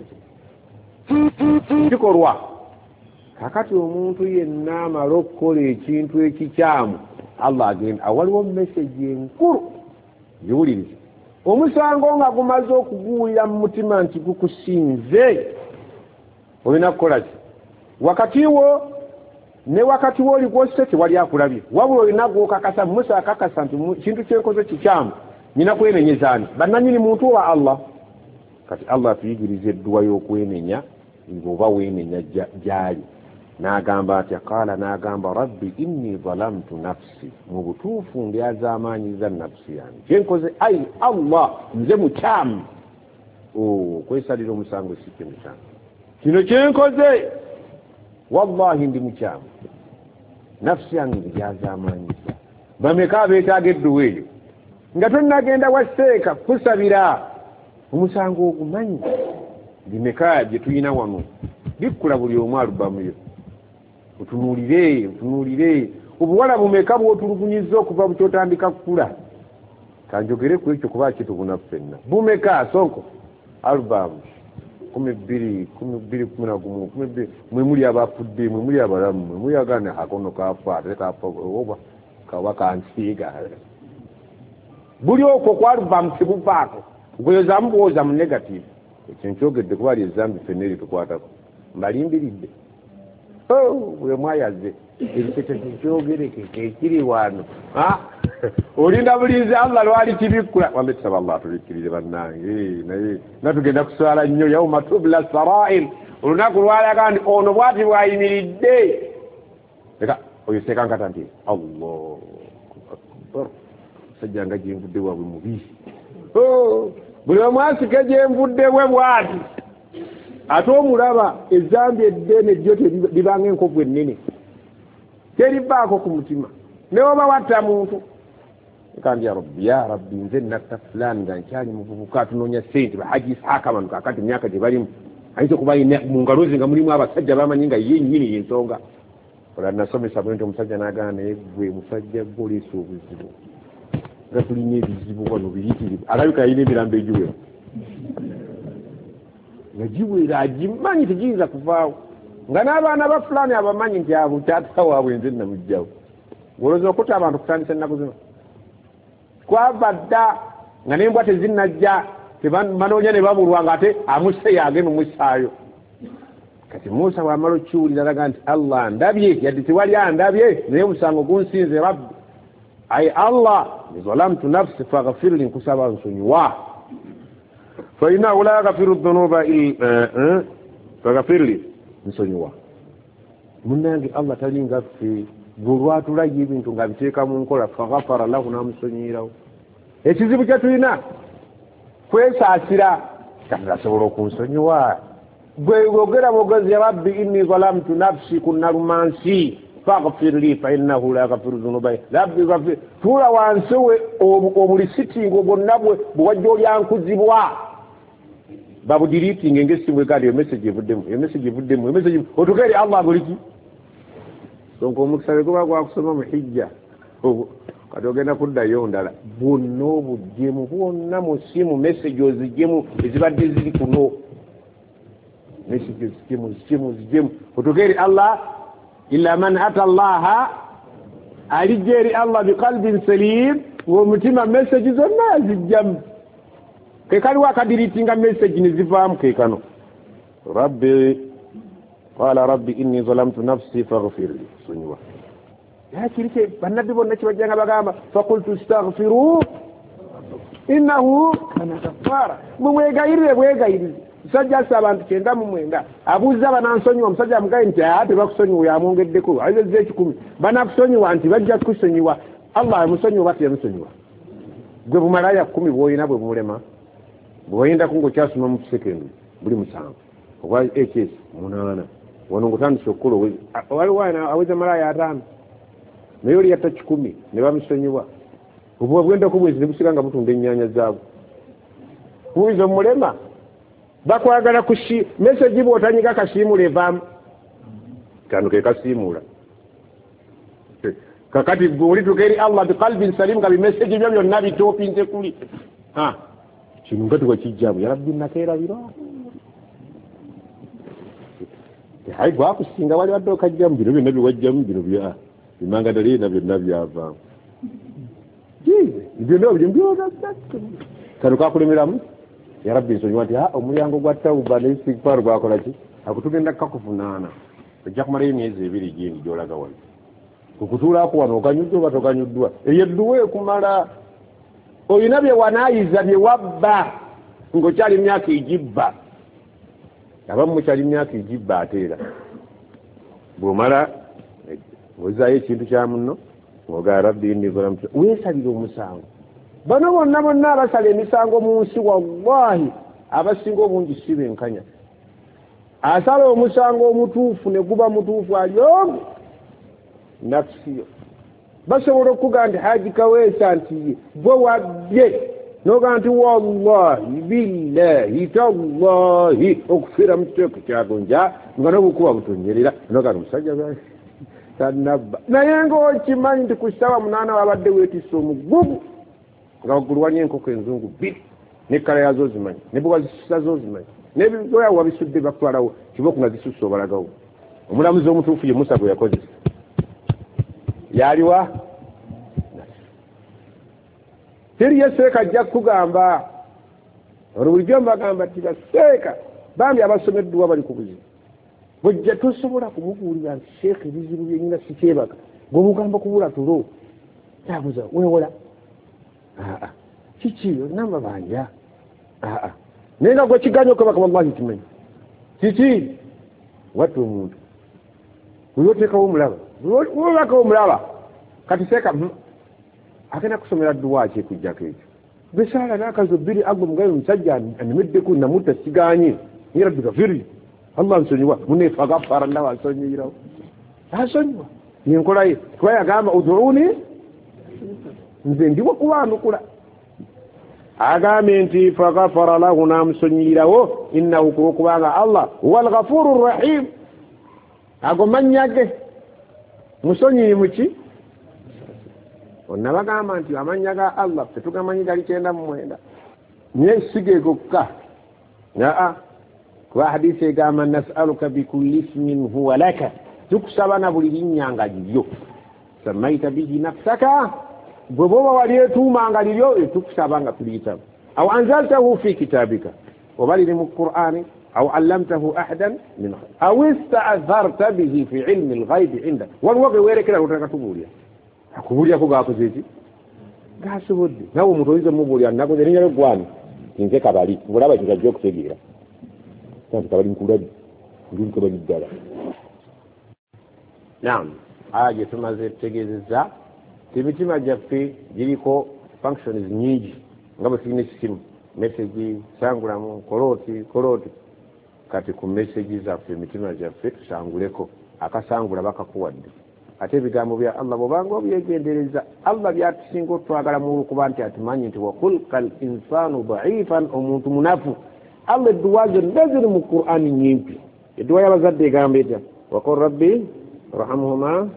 kikolwa. Kakati omuntu yenna amala okukola ekintu ekikyamu Allah agenda awaliwo message enkulu giwulirize. Omusango nga gumaze okuguwulira mu mutima nti gukusinze olina kukola ki wakati wo ne wakati wo oli gwose tewali akulabye wabula olina gwokakasa. Musa akakasa nti kintu kyenkoze kikyamu nina kwenenyezani bannanyini muntu wa Allah. Kati Allah atuyigiriza edduwa y'okwenenya ng'oba weenenya gyali. N'agamba atya qala n'agamba rabbi inni zalamtu nafsi mu butuufu ndyazaamaanyiza nafsi yange kyenkoze ai Allah nze mukyamu. Kwesalira omusango si kintu kyange kino kyenkoze wallahi ndi mukyamu nafsi yange ndyazaamaanyiza. Bameka abeetaaga edduwa eyo nga tonnagenda waseeka kusabira omusango ogumanyi. Bimeka gye tulina wano bikkula buli omu alubamuyo. Otunuulire obuwala bumeka bw'otulugunyizza okuva bukyotandika kukula. Kanjogere ku ekyo kuba kitubuna ffenna bumeka sonko alubamu 12 mwe muli abafudde mwe muli abalamu mwe muli agana akono kafa kafa oba kawa kansiga buli okwo kwa alubamu kibuvaako gweyoza mbuwoza mu negative. Ekyo nkyogedde kuba lyezambi ffenna eri tukwatako mbalimbiridde. Bwe mwayaze ekitekyogere kiri wano olinda bulinzi Allah lwali kibikkula wambe tusaba Allah tulikkirize bannange naye natugenda kuswala nnyo yauma tubla sarail olunaku lwalaga nti ono bwati bwayimiridde leka oyo sekankata nti Allahu akbar sajja nga gyenvudde waabwe mubi. Buli omwasika gyenvudde bwe bwati ate omulaba ezambi eddene ddyo libanga enkovu ennene teribaako ku mutima newoba watta muntu kandi ya rabbi nze natta fulani nga nkyali muvubuka atunoonya ssente bahaji Isaaka bano kakati emyaka gye balimu ayinza okuba mu ngalo ze nga mulimu abasajja bamanyi nga ye nnyini yensonga. Ola nasomesa bwe nti omusajja n'agana naye gwe musajja gwe oleesa obuzibu nga tulina ebizibu wano biyitirivu alabika yalina emirambo egiwera nga giwera agimanyi tegiyinza kuvaawo nga n'abaana ba fulani abamanyi nti abo taata waabwe nze namugjawo. Olowooza okutta abantu kutandisa ennaku zino kwava dda nga n'embwa tezinnajja tebanoonya ne babulwa nga ate amusse agenda omussaayo. Kati Musa bw'amala okukiwulira alaga nti Allah ndabye yadde tewali andabye naye omusango gunsinze rabbi ai Allah zalamtu nafsi faghfirli nkusaba nsonyiwa fa innahu la yaghfiru dhunuba faghfirli nsonyiwa munange Allah talinga ffe gwolwatulayo ebintu nga biteeka mu nkola faghafara lahu namusonyiyirawo ekizibu kye tulina kwesaasira katasobola okunsonyiwa gwe ogera mwogezi ya rabbi inni zalamtu nafsi kunnalumansi faghfir li fa innahu la yaghfiru dhunuba rabbi ghafir tula wansi we obulisitting bwonna bwe bwajja olyankuzibwa babudiriting ngesimbwe kali message evuddemu otukeri Allah buliki donc omukisale kuba gwakusoma mu hijja kati ogenda kuddayo ndala bwonna obugemu bwonna mu simu message ozigemu ezibadde ziri kuno message zigemu otukeri Allah illa man ata Allah alijeri Allah biqalbin salim womutima message zonna zijjamu kekali wakadiritinga message nizivaamu kekano rabbi qala rabbi inni zalamtu nafsi faghfir li sunwa yakirike bannabi bonna kibajjanga bagamba faqultu astaghfiru innahu kana ghaffara bwegayirire sajja sabantu kenda mu mwenda abuza banansonyiwa musajja mugaye nti ate bakusonyiwa yamwongeddeko ayeze 10 banakusonyiwa nti bajja kusonyiwa Allah amusonyiwa bati yamusonyiwa gwe bumalaya 10 bwoyina bwe bulema bwoyinda kungo kyasuma mu sekendi buli musango okwa HS 8 wano ngutandise okukola waliwana aweza malaya 5 naye oli yatta 10 ne bamusonyiwa ubwo bwenda kubwezi ne busiganga butunda ennyanya zaabo kuizo mulema bakwagala kushi message bwotanyika kasimu levam kanu ke kasimula kakati guli tukeri Allah biqalbin salim ga message byo byonna bitopinze kuli kino ngati wakijjabu ya rabbi nakera biro hai gwa kusinga wali wadde okajjamu bino byonna biwajjamu bino bya bimanga dali na byonna byava ibyo ndo by'mbyoga kanu kakulemeramu ya rabbi nsonyiwa nti omulyango gwa tawuba ne istighfar gwakola ki akutugenda kakufunaana ojja kumala emyezi 2 gindi gyolaga wano kukutuulako wano okanyuddwa batokanyuddwa eyedduwe kumala oyina bye wanaayiza bye wabba ng'okyali myaka egibba abamu mukyali myaka egibba ate era bw'omala ozaayo ekintu kya munno ng'ogaya rabbi inni zalamtu weesalira omusango bano bonna abasala emisango mu nsi wallahi abasinga obungi si benkanya asala omusango omutuufu ne guba mutuufu ali omu nafsiyo basobola okuga nti haji kaweesa nti gwe wabbye noga nti wallahi billahi tallahi okufiira mu kiteeko kyagonja nga nobukuba butonyerera noga nti omusajja tanabba naye ng'okimanyi nti ku ssaawa 8 wabadde weetisse omugugu nga waggulwanya enkoko enzungu 2 nekkala yazo zimanyi ne bwe wazisusa zo zimanyi nebyoya wabisudde bakutwalawo kiboku nga zisusa obalagawo omulamuzi omutuufu ye Musa gwe yakozesa yaliwa teri yeseeka ajja kugamba olubulijjo mbagamba tibaseeka bambi abasomeddwa bali ku buzibu bwejja tosobola kumubuulira nti sheekh ebizibu byenyina sikyebaga gwemugamba kubula tulo tabuza wewola kiki namba banja naye nga gwe kiganya okubaka wallahi kimanyi kiki watta omuntu weyoteekawo omulaba webakawo omulaba kati seeka agenda kusomera dduwa ki ekujjako ekyo besala n'akazo 2 agwe mugabe omusajja anyumiddeko namutta kiganye era bigaviri Allah nsonyiwa munefa gafara ndawa nsonyirawo asonyiwa yenkola ye twayagamba uduuni nze ndiwo kuwanukula agambe nti faghafara lahu namusonyirawo innahu kubanga Allah huwa al-ghafurur rahim ago manyage musonyi muki onnabagamba nti amanya ga Allah tetugamanyi gali 9 nye sige gokka kuba hadisi egamba nas'aluka bikulli ismin huwa laka tukusaba na buli linnyanga liryo samaita bihi nafsaka bwe boba wali etuumanga liryo tukusaba nga tuliyitaba aw anzaltahu fi kitabika oba liri mu Qur'ani aw allamtahu ahadan min aw ista'tharta bihi fi ilmi al-ghayb indak waliwo ge werekera lutaka tubuulya akubuulya ko gakoze ki gasobodde nawe omuntu oyinza mubuulya nakoze erinnya gwani nze kabali ngolaba ekyo okutegeera tanti kabali nkulabi ndi kabali ddala naam aje tumaze tegezeza timitima jaffe jiriko functions nyingi ngabo tulina ekisimu message sangulamu koloti kati ku message zaffe emitima gyaffe tusanguleko akasangula bakakuwadde ate ebigambo bya Allah bobanga obyegendereza Allah byatusinga otwagala mu kuba nti atumanyi nti wa khulqal insanu da'ifan omuntu munafu Allah edduwa zonna ziri mu Qur'ani nyimpi edduwa y'abazadde egamba etya wa qul rabbi rahamhuma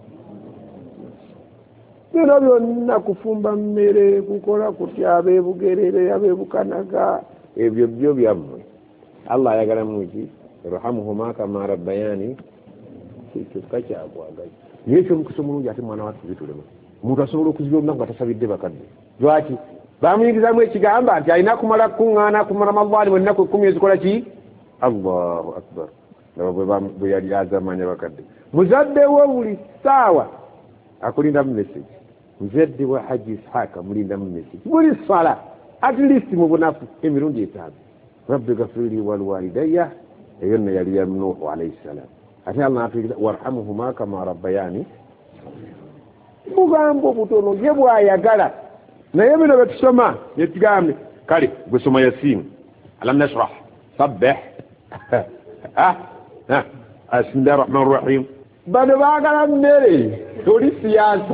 bino byonna kufumba mmere kukola kutya abeebugerere abeebukanaga ebyo byo byammwe Allah ayagala muki rahamhuma kama rabbayani kituka kyakwagaye yesu mukusomulungi ate mwana watu bitulema omuntu asobola okuzibya olunaku ngatasabidde bakadde lwaki bamuyingizamu ekigamba nti alina kumala kuŋŋaana ku ramadani ennaku 10 ezikola ki Allahu akbar bwe yali azamanya bakadde muzadde wo buli ssaawa akulinda mu message muzadde wa Haji Ishaka mulinda mu message buli sala at least mu bunafu emirundi 5 rabbi ghafirli wal walidayya eyonna yali ya Nuhu alayhi salam ate Allah atuliza warhamuhuma kama rabbayani mugambo butono ye bwayagala naye bino betusoma yetugambe kale gusoma Yasin alam nashrah sabbih bismillahir rahmanir rahim bado bagala mmere toli siasa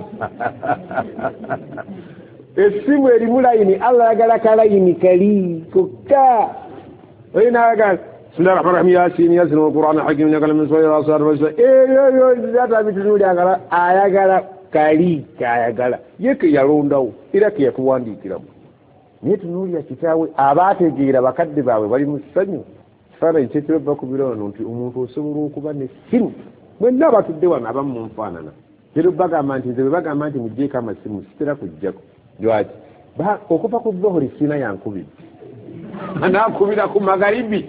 esimu erimu layini Allah yagala kalayini kali kokka oyina agala bismillahir rahmanir rahim yasin yasin wal qur'an hakim yakala min sura asar wa yo zata bitunuli agala ayagala kali kayagala yeke yalondawo era ke yatuwandikiramu nitunuli akitawe abategeera bakadde bawe bali musanyu fara ikyekiro bakubirono nti omuntu osobola okuba ne simu mwenna batudde wano abamu munfaanana era bagamba nti nze bagamba nti mugjeeko amasimu sitera kujjako lwaki okuva ku dhuhuri sina yankubira anakubira ku magharibi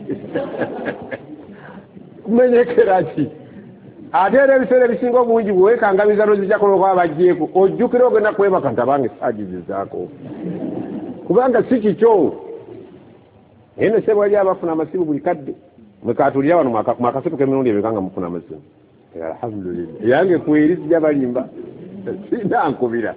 kumenyekera ki ate era ebiseera ebisinga obungi bwewekangabiza nozijjakoloka abajjeeko ojjukira ogenda kwebaka nti abange sagizizaako kubanga si kikyo eno sebo ali abafuna amasimu buli kadde mwekatulira wano mwakasatu k'emirundi ebikanga mufuna amasimu alhamdulillah yange kweri sijja balimba sina nkubira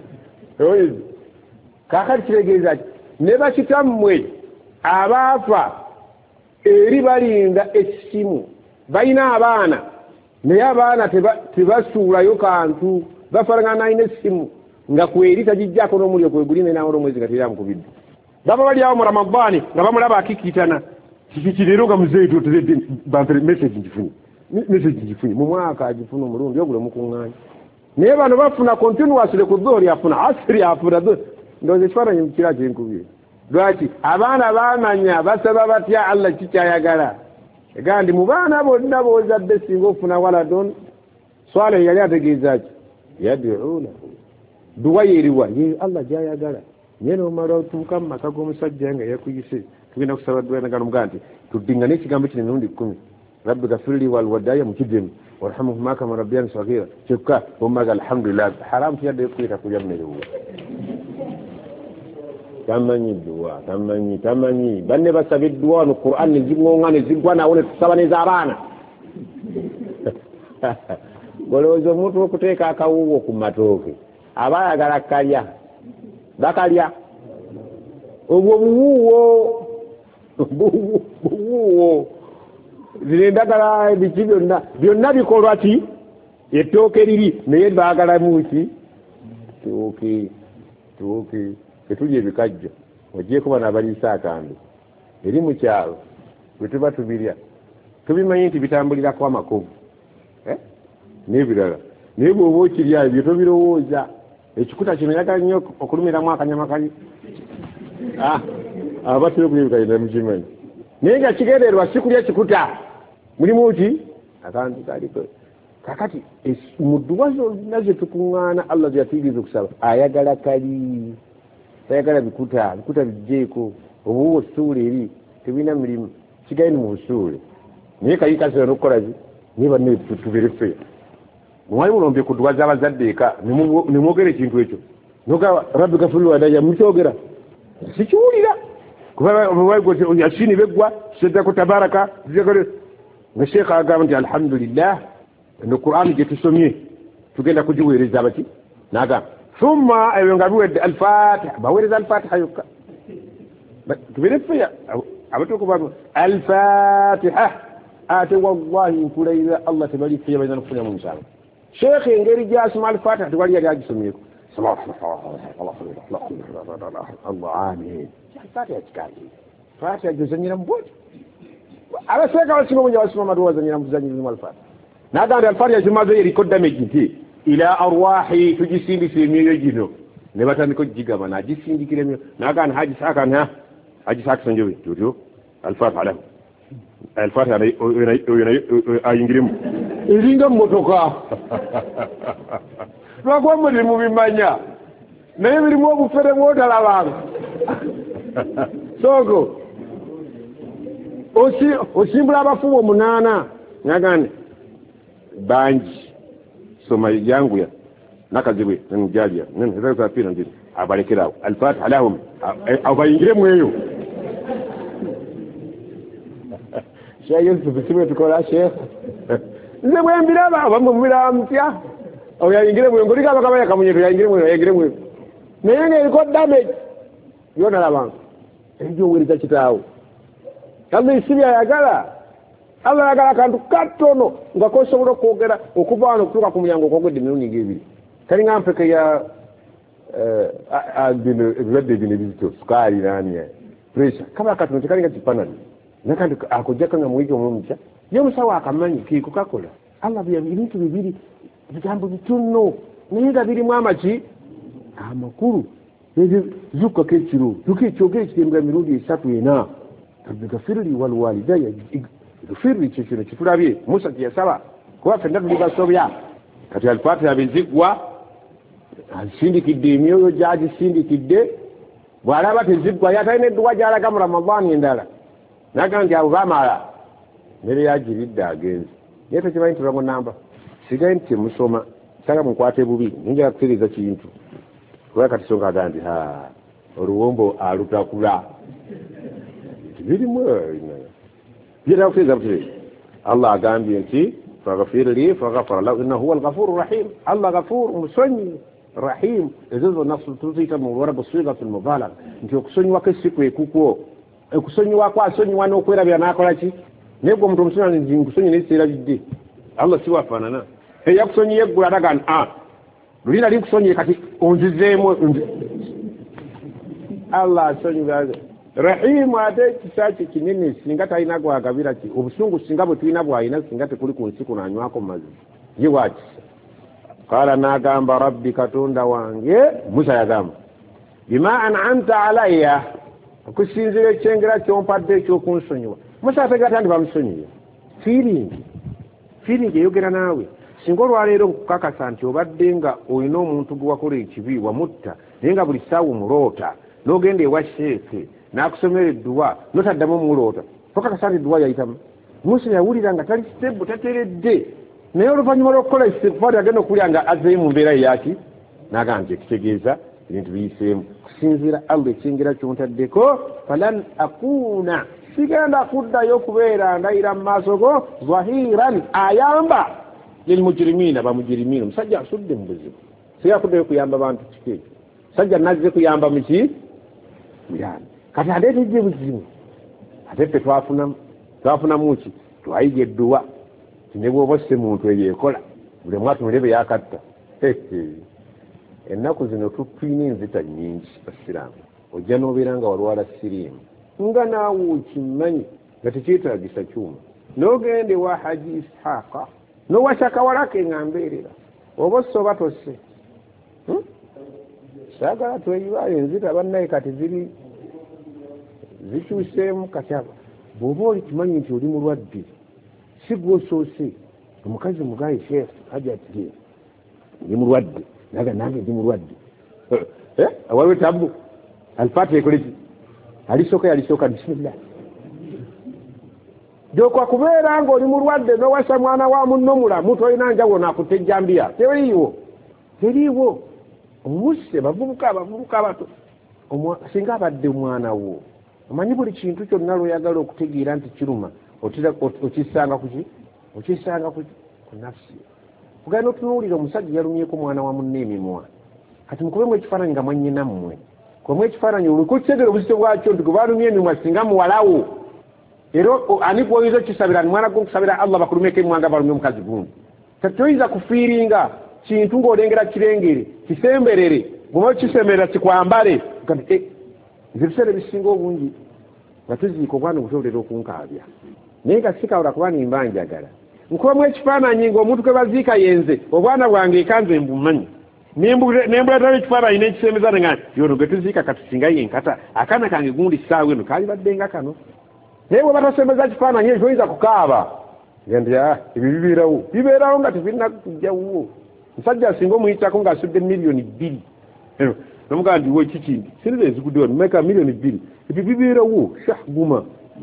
kakati kiregeeza ne bakitammwe abaafa eri balinda ekisimu balina abaana naye abaana tebasuulayo kantu bafarangana alina essimu nga kweri tagijjako n'omuliro kwegulina enawola omwezi nga teryamukubidde baba bali awo mu ramadani nga bamulaba akikiitana kikirero nga muzeeyi bampere message ngifunye mu mwaka agifuna omulundi ogule mukuŋŋaanya naye bano bafuna continuously ku dhuhuri afuna asiri afuna ndowooza ekifaananyi kira kyenkubire lwaki abaana baamanya basaba batya Allah kikyayagala egamba ndi mu baana bonna boozadde singa ofuna waladon swale yali ategeeza ki yad'uunahu duwa yeriwa ye Allah gyayagala naye n'omala otuuka mu maka g'omusajja nga yakuyise tugenda kusaba dduwa nagano mugaa nti tuddingane ekigambo kino emirundi 10 rabbi ghafirli wal wadaya mukijemu warhamuhuma kama rabbiyani saghira kyokka omaga alhamdulillah haramu tiyadde kuyita kulya mmere wo tamanyi dduwa tamanyi banne basaba edduwa wano Qur'an ne ziŋŋoŋŋa ne ziggwa nawo ne tusaba n'ez'abaana golowooza omuntu okuteeka akawuuwo ku matooke aba ayagala kalya bakalya obwo buwuuwo zino endagala biki byonna bikolwa ki ettooke liri naye baagala muki tooke tetuli ebikajjo ogyeko bano abaliisa akambe eri mu kyalo bwe tuba tubirya tubimanyi nti bitambulirako amakovu n'ebirala naye bw'oba okirya ebyo tobirowooza ekikuta kino yagala nnyo okulumiramu akanyama kali abatera okulya ebikajjo mukimanyi naye nga kigendererwa si kulya kikuta mulimu ki akantu kaliko kakati mu dduwa zonna ze tukuŋŋaana Allah zyatuyigiriza okusaba ayagala kali tayagala bikuta bijjeeko obuwo ssuula eri tebirina mirimu kigaine mu busuule naye kayikasira n'okukola ki naye banne tubere ffe mwali mulombye ku dduwa z'abazadde eka ne mwogera ekintu ekyo nogaba rabbi ghafirli wadaya mukyogera sikiwulira kuba yasini beggwa seddako tabaraka nga sheekha agamba nti alhamdulillah no Qur'an je tusomye tugenda kujiweereza abaki naga thumma ayonga biwedde al-Fatiha baweereza al-Fatiha yokka tuberefuya abatuko babo al-Fatiha ate wallahi nkulayira Allah tabariki ya bayina kufanya mu nsala Sheikh engeri jasma al-Fatiha twali yali agisomyeko Allah amin Fatiha chikaji Fatiha jozanyira mboti abaseka basimo mu jawasima maduwa zanyira muzanyira mu al-Fatiha naganda al-Fatiha zimaze record damage nti ila arwahi tujisindi semiyo jino ne batandiko jigama na jisindi kiremyo naganda haji saka na haji saka sanjowe turio al-Fatiha alahu al-Fatiha ayingirimu iringa motoka lwagwa muri mu bimanya naye biri mu bufere mwotala abantu sogo osimbula abafubo munana nagane banji soma yangu ya nakazibwe njabya nene za pira ndini abalekerawo al-Fatiha lahum abayingirimu eyo Yusuf bisibe tukola Sheikh nze bwembira baba mumira mpya awo yayingire bwe ngolika bakaba yakamunyeto yayingire mwe naye ng'eriko damage yona labantu ejo weriza kitaawo Allah isibi ayagala Allah ayagala kantu katono ngakosobola okwogera okuva wano okutuuka ku mulyango okwogedde emirundi ng'ebiri kali nga mpeke ya ebirwadde bino ebizito sukaali nani pressure kaba katono tekali nga kipanani nakandi akojjako nga muwiki omumukya ye omusawo akamanyi kikukakola Allah ebintu bibiri bigambo bitono naye nga birimu amaki amakulu zukkako ekiro tukekyoga ekitembera mirundi 3-4 gafirli walwalidaya gafirli kyekino kitulabye Musa tiyasaba kuba ffenna tuli basobya kati al-Fatiha bizigwa asindikidde emyoyo gyagisindikidde bw'alaba tezigwa yatalina edduwa gy'alaga mu Ramadani endala naga nti abo bamala nere yagiridde agenzi naye tekimanyi tulango namba sigaye nti musoma sanga mukwate bubi ninjala kutegeeza kintu kuba kati songa aga nti oluwombo alutakula birimu byera kutegeeza butereeza Allah agambye nti faghfir li faghfara lahu innahu huwa al-ghafuru rahim Allah ghafur musonyi rahim ezo nasu tuzita mu warabu sigatu al-mubalagha nti okusonyiwa kw'essiku ekukwo okusonyiwa kwasonyiwa n'okwerabira n'akola ki naye gwe omuntu omusonyiwa nkusonyi n'ekiseerabidde Allah si wafaanana eyakusonyiye eggulu ataga luli nali nkusonyiye kati onzizeemu Allah asonyiwa rahimu ate ekisa kye kinene singa talina gwagabira ki obusungu singa bwe tulina bw'alina singa tekuli ku nsi kuno anywako mazzi ye wakisa qala n'agamba rabbi katonda wange Musa yagamba bima an'amta alayya okusinzira ekyengera kyompadde ekyokunsonyiwa Musa ategata nti bamusonyiye feeling eyogera naawe singa olwaleero nkukakasa nti obadde nga olina omuntu gwe wakola ekibi wamutta naye nga buli ssaawa omuloota n'ogenda ewa sheeke n'akusomera edduwa n'otaddamu omuloota tokakasa nti edduwa yayitamu Musa yawulira nga tali sitebu tateredde naye oluvannyuma lw'okukola istighfar agenda okulya nga azzeeyo mu mbeera yaki n'agamba nti ekitegeeza ebintu biyiseemu kusinziira Allah ekyengera kyontaddeko falan akuuna sigenda kuddayo kubeera ndayira mu maaso go zahiran ayamba lilmujirimiina bamujirimiina omusajja asudde mu buzibu sigenda kuddayo kuyamba bantu kikeekyo musajja nazze kuyamba muki muyambi kati ate tejje buzibu ate ffe twafunamu ki twayiga edduwa ne bw'oba osse muntu eyo ekola buli mwatumire be yakatta ennaku zino tulina enzita nnyingi basiraamu ojja n'obeera nga walwala siriimu nga naawe okimanyi nga tekyetaagisa kyuma n'ogende wa haji Ishaqa n'owashakawalake nga mbeerera oba osse oba tosse saagala tweyiwaayo enzita bannaye kati zikyuseemu katyaba bw'oba oli kimanyi nti oli mulwadde si gwe osoose omukazi mugaye Sheikh haja ati ndi mulwadde nange ndi mulwadde waliwo tabu al-Fatiha ekoleki alisooka bismillah jokwa kubeera nga oli mulwadde n'owasa mwana wa munno mulamu tolina njawulo nakutte ejjambiya teriiwo omumusse bavubuka abato singa abadde omwana wo omanyi buli kintu kyonna lw'oyagala okutegeera nti kiruma okisanga kuki ku nafsi kugana otunuulira omusajja yalumyeko mwana wa munne emimwa kati mukubemu ekifaananyi nga mwannyinammwe kubamu ekifaananyi olukukitegeera obuzito bwakyo nti gwebalumya emimwa singa muwalawo era ani gwoyinza okisabira ni mwana gwokusabira Allah bakulumyeko emimwa nga balumya omukazi gundi kati toyinza kufiiringa kintu ng'olengera kirengere kisemberere bw'oba kisemerera kikwambale nze ebiseera ebisinga obungi nga tuziika obwana obutoolera okunkaabya naye nga sikawula kuba nimba njagala nkubamu ekifaananyi ng'omuntu kwe baziika yenze obwana bwange ekanze mbumanyi nembuleetera ekifaananyi n'ekisembeza nga yono gwe tuziika katusinga yenkata akaana kange gundi ssaawa eno kaali badde nga kano naye bwe batasembeza kifaananyi ekyo oyinza kukaaba ndi ebyo bibeerawo nga tebirina kujjawuwo musajja asinga omuyitako ng'asudde miliyoni 2 nomugaa ndi wo ekikindi siriza ezigudde wano meka miliyoni 2 ebyo bibeerawo guma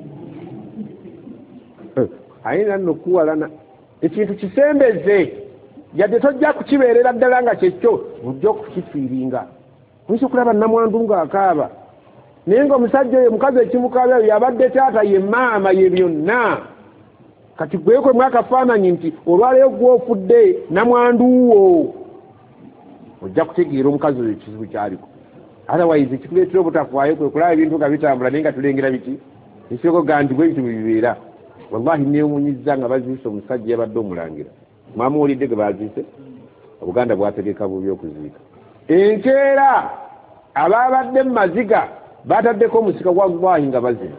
ayina nno kuwalana ekintu kisembeze yadde tojja kukibeerera ddala nga kyekyo ojja okukifiiringa oyinza okulaba namwandu ng'akaaba naye ng'omusajja oyo mukazi ekimukaabya yabadde taata ye maama ye byonna kati gwekwe mwakafaananyi nti olwaleero gw'ofudde namwanduwo ojja kutegeera omukazi oyo ekizibu kyaliko otherwise ekituleetera obutafaayo kwe kulaba ebintu nga bitambula naye nga tulengera biti ekiroko ganti bwe bitu bibeera wallahi neewuunyizza nga baziise omusajja yabadde omulangira mwamuwulidde ge baziise obuganda bwategeka bubi okuziika enkeera abaabadde mu maziga bataddeko omusika wallahi nga bazina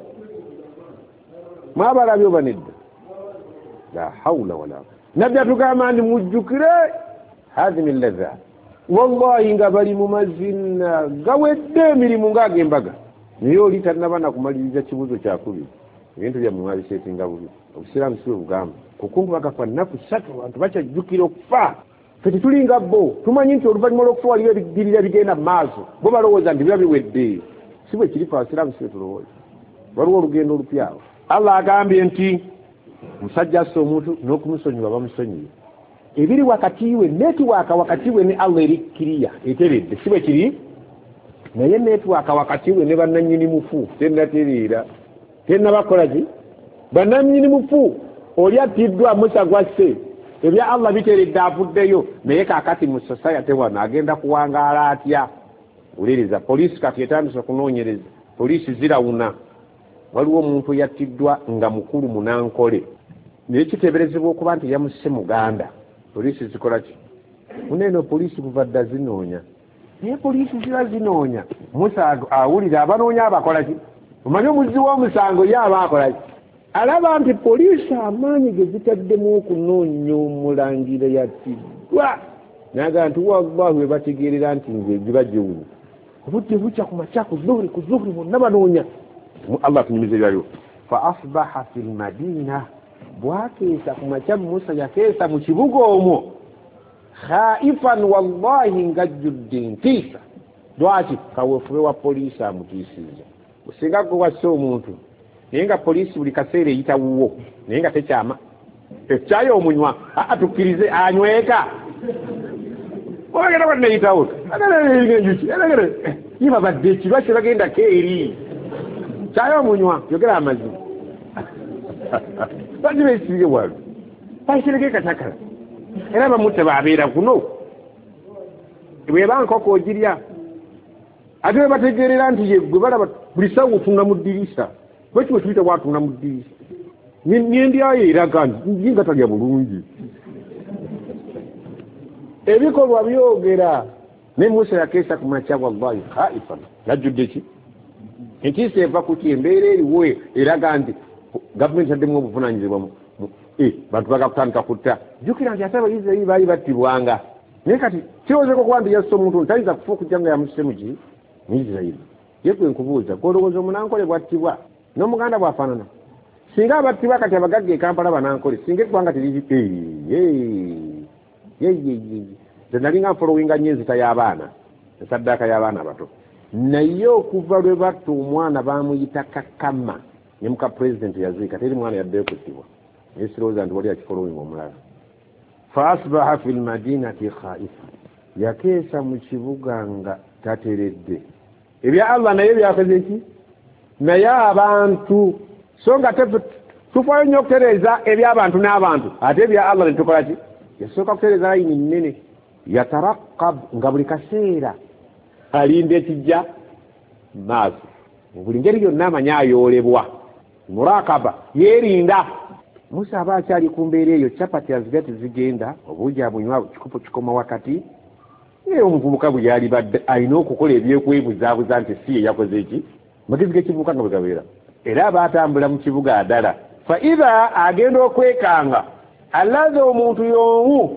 mwabalabye oba nedda la hawla wala nabbi atugamba ndi mujjukire hazimi ladha wallahi nga bali mu mazina gawedde emirimu ng'ag'embaga naye oli tannaba nakumaliriza kibuzo kyakubiri ebintu byammwe mwabiseetinga bubi obusiraamu si bwe bugamba kukumbu bagafa nnaku 3 abantu bakyajjukira okufa fe tetulinga bo tumanyi nti oluvannyuma lw'okufa waliwo ebigirira bigenda mu maaso bo balowooza nti biba biwedde si bwe kiri fe abasiraamu si bwe tulowooza waliwo olugendo olupyawo Allah agambye nti musajja assa omuntu n'okumusonyiwa bamusonyiwe ebiri wakati we netiwaaka wakati we ne Allah eri kiriya eteredde si bwe kiri naye netiwaaka wakati we ne bannannyini mufu tennatereera tennabakola ki bannannyini mufu oli attiddwa musa gwasse ebya Allah biteredde avuddeyo naye kaakati mu society wano agenda kuwangaala atya wuliriza poliisi kati etandise okunoonyereza poliisi zirawuna waliwo omuntu yattiddwa nga mukulu munankole naye kiteeberezebwa okuba nti yamusse muganda poliisi zikola ki muneeno poliisi buvadda zinoonya naye poliisi ziba zinoonya musa awulira abanoonya abakola ki omanyi omuzzi w'omusango ye aba akola ki alaba nti poliisi amaanyi ge zitaddemu okunoonya omulangira yattiddwa naga nti wallahi we bategeerera nti nze giba giwunya obudde bukya ku makya ku zuhuri bonna banoonya Allah tunyumize byayo fa asbaha fil madina bwakeesa ku makya Musa yakeesa mu kibuga omwo khaifan wallahi ngajjudde ntiisa lwaki kaweefube wa poliisi amutiisizza osinga gwe wasse omuntu naye nga poliisi buli kaseera eyita wuwo naye nga tekyama ekyayo omunywa tukkirize anyweka ogenda kwaneyitawo yiba badde ekirwa kye bagendako eri kyayo omunywa yogera amazima bagiba ekirye walo bakireke katakala era bamutte babeera kuno bweba nkoko ogirya ate we bategeerera nti ye gwe balaba buli sawa otunga mu ddirisa bwekiwe tuyita bwatunga mu ddirisa nendyayo eraga nti nga talya bulungi ebikolwa byogera ne Musa yakeesa ku makya wallahi khaifan yajjudde ki entiisa eva kuki embeera eriwo eraga nti gavumenti addemu obuvunaanyizibwa bantu bagakutandika kutta jjukira nti ate abaisirairi baali battibwanga naye kati kirowoozeeko kuba nti yasse omuntu tayinza kufa okujja nga yamusse muki muisirairi ye gwe nkubuuza gwolowooza omunankole bwattibwa n'omuganda bwafaanana singa abattibwa kati abagagga ekampala banankole singa eggwanga teriri nze nalinga nfolowinga nnyo enzita y'abaana esaddaaka y'abaana abato naye okuva lwe batta omwana bamuyita kakama ne muka pulezidenti yaziika teri mwana yaddeyo kuttibwa naye sirowooza nti wali akifolowinga omulala fa asbaha fi lmadinati khaifa yakeesa mu kibuga nga tateredde ebya Allah naye byakoze ki naye abantu so nga tufaayo nnyo okutereeza eby'abantu n'abantu ate ebya Allah ne tukola ki yasooka kutereeza layini nnene yatarakab nga buli kaseera alinda ekijja maaso buli ngeri yonna amanya ayoolebwa murakaba yeerinda Musa aba akyali ku mbeera eyo capati aziga tezigenda obuugi abunywa kikopo kikoma wakati era omuvubuka bwe yali badde alina okukola ebyekwebuzabuza nti si ye yakoze eki magezi g'ekivubuka nga bwe gabeera era aba atambula mu kibuga adala fa idha agenda okwekanga alaza omuntu y'omu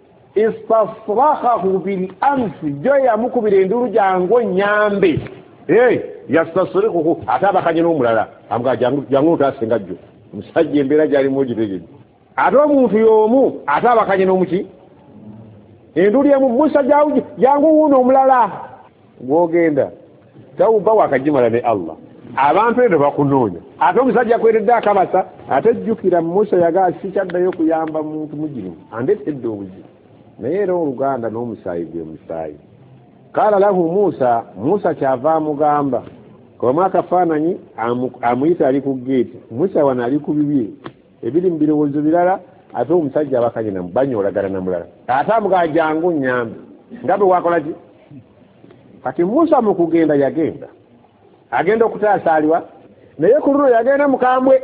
istasrahahu bil amsi jo yamukubira endulu jangu nyambe yastasrihuhu ate abakanye n'omulala amuga jangu notaasenga jjo omusajja embeera gyalimu ogitegedde ate omuntu y'omu ate abakanye n'omuki endulu emu Musa jangu wuuno omulala gwogenda tawuba wakagimala ne Allah abantu eno bakunoonya ate omusajja kweredde akabasa ate jjukira Musa yagaa sikyaddayo kuyamba muntu mugirimu andetedde obuzibu naye era oluganda n'omusaayi gwe musaayi kala lahu Musa kyava amugamba komu akafaananyi amuyita ali ku geeti Musa wano ali ku bibye ebiri mu birowoozo birala ate omusajja abakanye banyoolagana na mulala ate amugaa jangu nyambe nga bwe wakola ki kati Musa mu kugenda yagenda agenda okutaasa aliwa naye ku luno yagenda mukambwe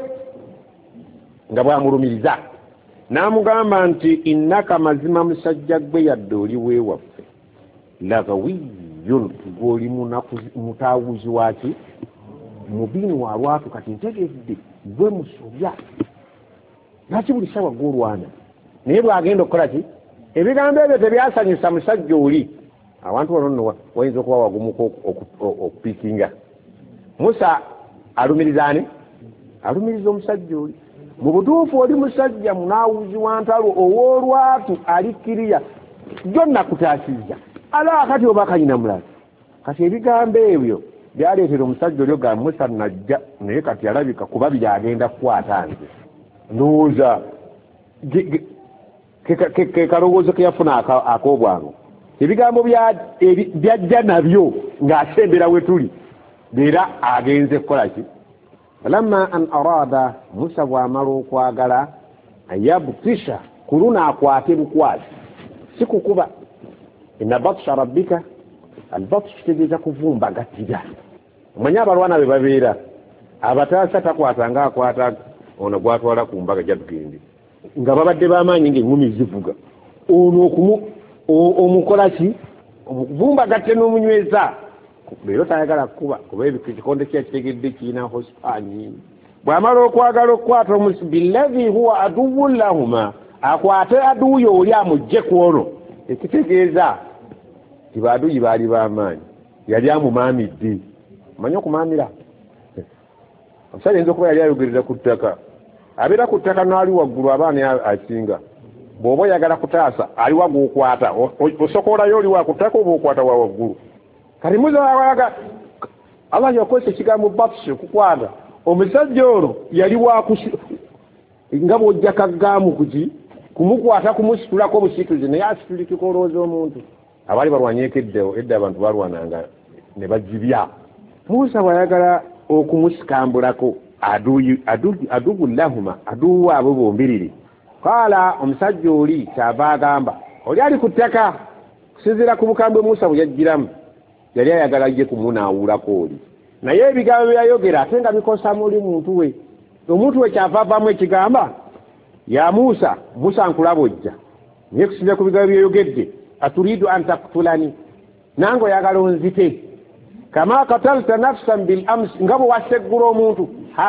nga bwamulumiriza n'amugamba nti innaka mazima musajja gwe yadde oli weewaffe lagawiyyun gw'oli mutaawuzi waki mubiini wa lwatu kati ntegedde gwe musobya lwaki buli sawa gw'olwana naye bw'agenda okukola ki ebigambo ebyo tebyasanyusa musajja oli abantu wano nno wayinza okuba wagumuko okupiikinga Musa alumiriza ani alumiriza omusajja oli mu butuufu oli musajja munaawuzi wa ntalo ow'olwatu alikkiriya gyonna kutaasizza ala kati oba kanyina mulala kati ebigambo ebyo byaleetera omusajja oli ogamba Musa najja naye kati alabika kuba byagenda kukwata nze ndowooza ke kalowoozo ke yafuna ak'obwangu ebigambo byajja nabyo ng'asembera we tuli era agenze kukola ki lamma an arada Musa bw'amala okwagala ayabtisha ku luno akwate bukwasi si kukuba inna batsha rabbika albatsh kitegeeza kuvumbagatira omanye abalwana be babeera abataasa takwata nga akwata ono gwatwala ku mbaga jatugende nga babadde b'amaanyi ng'eŋŋumi zivuga ono omukola ki omuvumbagatte n'omunyweza leero tayagala kukuba kuba ekikonde kye kitegedde kiina hospanyi bw'amala okwagala okukwata omusi billazi huwa aduwwun lahuma akwate aduuyo oli amugje ku ono ekitegeeza ti baaduuyi baali b'amaanyi yali amumaamidde omanyi okumaamira omusajja ayinza okuba yali ayogerera ku ttaka abeera ku ttaka n'ali waggulu abaana asinga bw'oba oyagala kutaasa ali wagw'okwata osokolayo oli wakuttaka oba okwata wa waggulu kati muzawaga Allah yakozesa ekigambo batsh okukwata omusajja ono yali wakusi nga bw'ojja kaggaamu kuki kumukwata kumusitulako obusituzi naye asitulikiko olowooza omuntu abaali balwanyeeko edda abantu balwananga ne bajibya Musa bw'ayagala okumusikambulako adugu lahuma aduwu abo bombiriri kala omusajja oli kyava agamba oli ali ku ttaka kusinziira ku bukambwe Musa bwe yajjiramu yali ayagala ajje kumunaawulako oli naye ebigambo byayogera ate nga bikosa muli muntu we omuntu we kyava avaamu ekigamba ya Musa nkulaba ojja naye kusinziira ku bigambo byayogedde aturidu an taktulani nange oyagala onzite kama katalta nafsan bil amsi nga bwe waseggula omuntu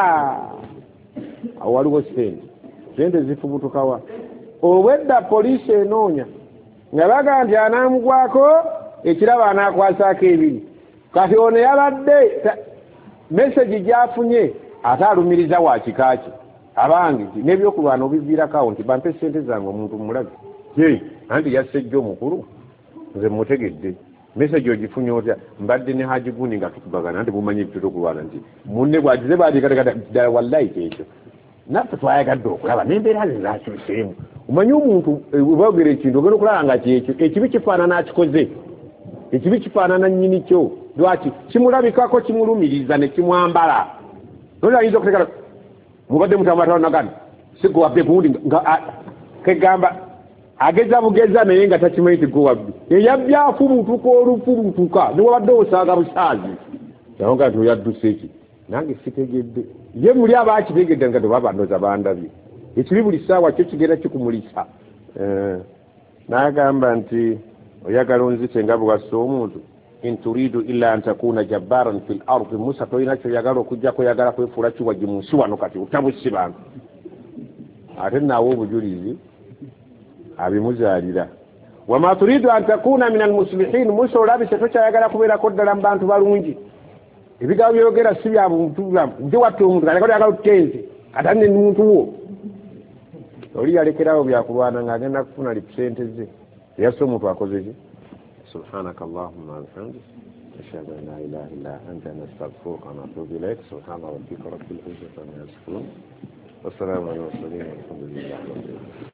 awo waliwo sente zifubutukawa obwedda poliisi enoonya nga baga nti anaamugwako ekiraba anaakwasako ebiri kati ono yabadde mesegi gyafunye ate alumiriza wa kikaaki abange n'ebyokulwana obiviirakawo nti bampe sente zange omuntu mulabe anti yassejja omukulu nze mutegedde mesegi ogifunye otya mbadde ne Haji Guni nga tukubagana nti mumanyi ebituta okulwana nti munne bwagize baadikatekata ddala wallahi kyekyo naffe twayagadde okulaba n'embeera ze zakyuseemu omanyi omuntu bwogera ekintu ogenda okulaba nga kyekyo ekibi kifaanana akikoze ekibi kifaanana nnyini kyo lwaki kimulabikako kimulumiriza ne kimwambala noli ayinza okutekala mubadde mutamata nagano sigo wabbe gundi nga kegamba ageza bugeza naye nga takimanyi tigo wabbe eyabya afumutuka olufumutuka ne wabadde osaaga busaazi yawonga nti oyadduse eki nange sitegedde ye muli abakitegedde nga tebabandoza bandabye ekiri buli ssaawa kyo kigenda kikumulisa n'agamba nti oyagala onzite nga bwassa omuntu in turidu illa an takuna jabbaran fil ardi musa toyina kyoyagala okujjako oyagala kwefuula kiwaji mu nsi wano kati otabusi bantu ate naawe obujulizi abimuzaalira wama turidu an takuna min almuslihin musa olabise tokyayagala kubeerako ddala mu bantu balungi ebigambo byogera si bya buntu nti watta omuntu kaleka oyagala otutenze katane muntu wo oli yalekerawo byakulwana ng'agenda kufuna lipusente ze yasse omuntu akoze ki سبحانك اللهم وبحمدك أشهد أن لا إله إلا أنت نستغفرك ونتوب إليك سبحان ربك رب العزة عما يصفون والسلام على المرسلين والحمد لله رب العالمين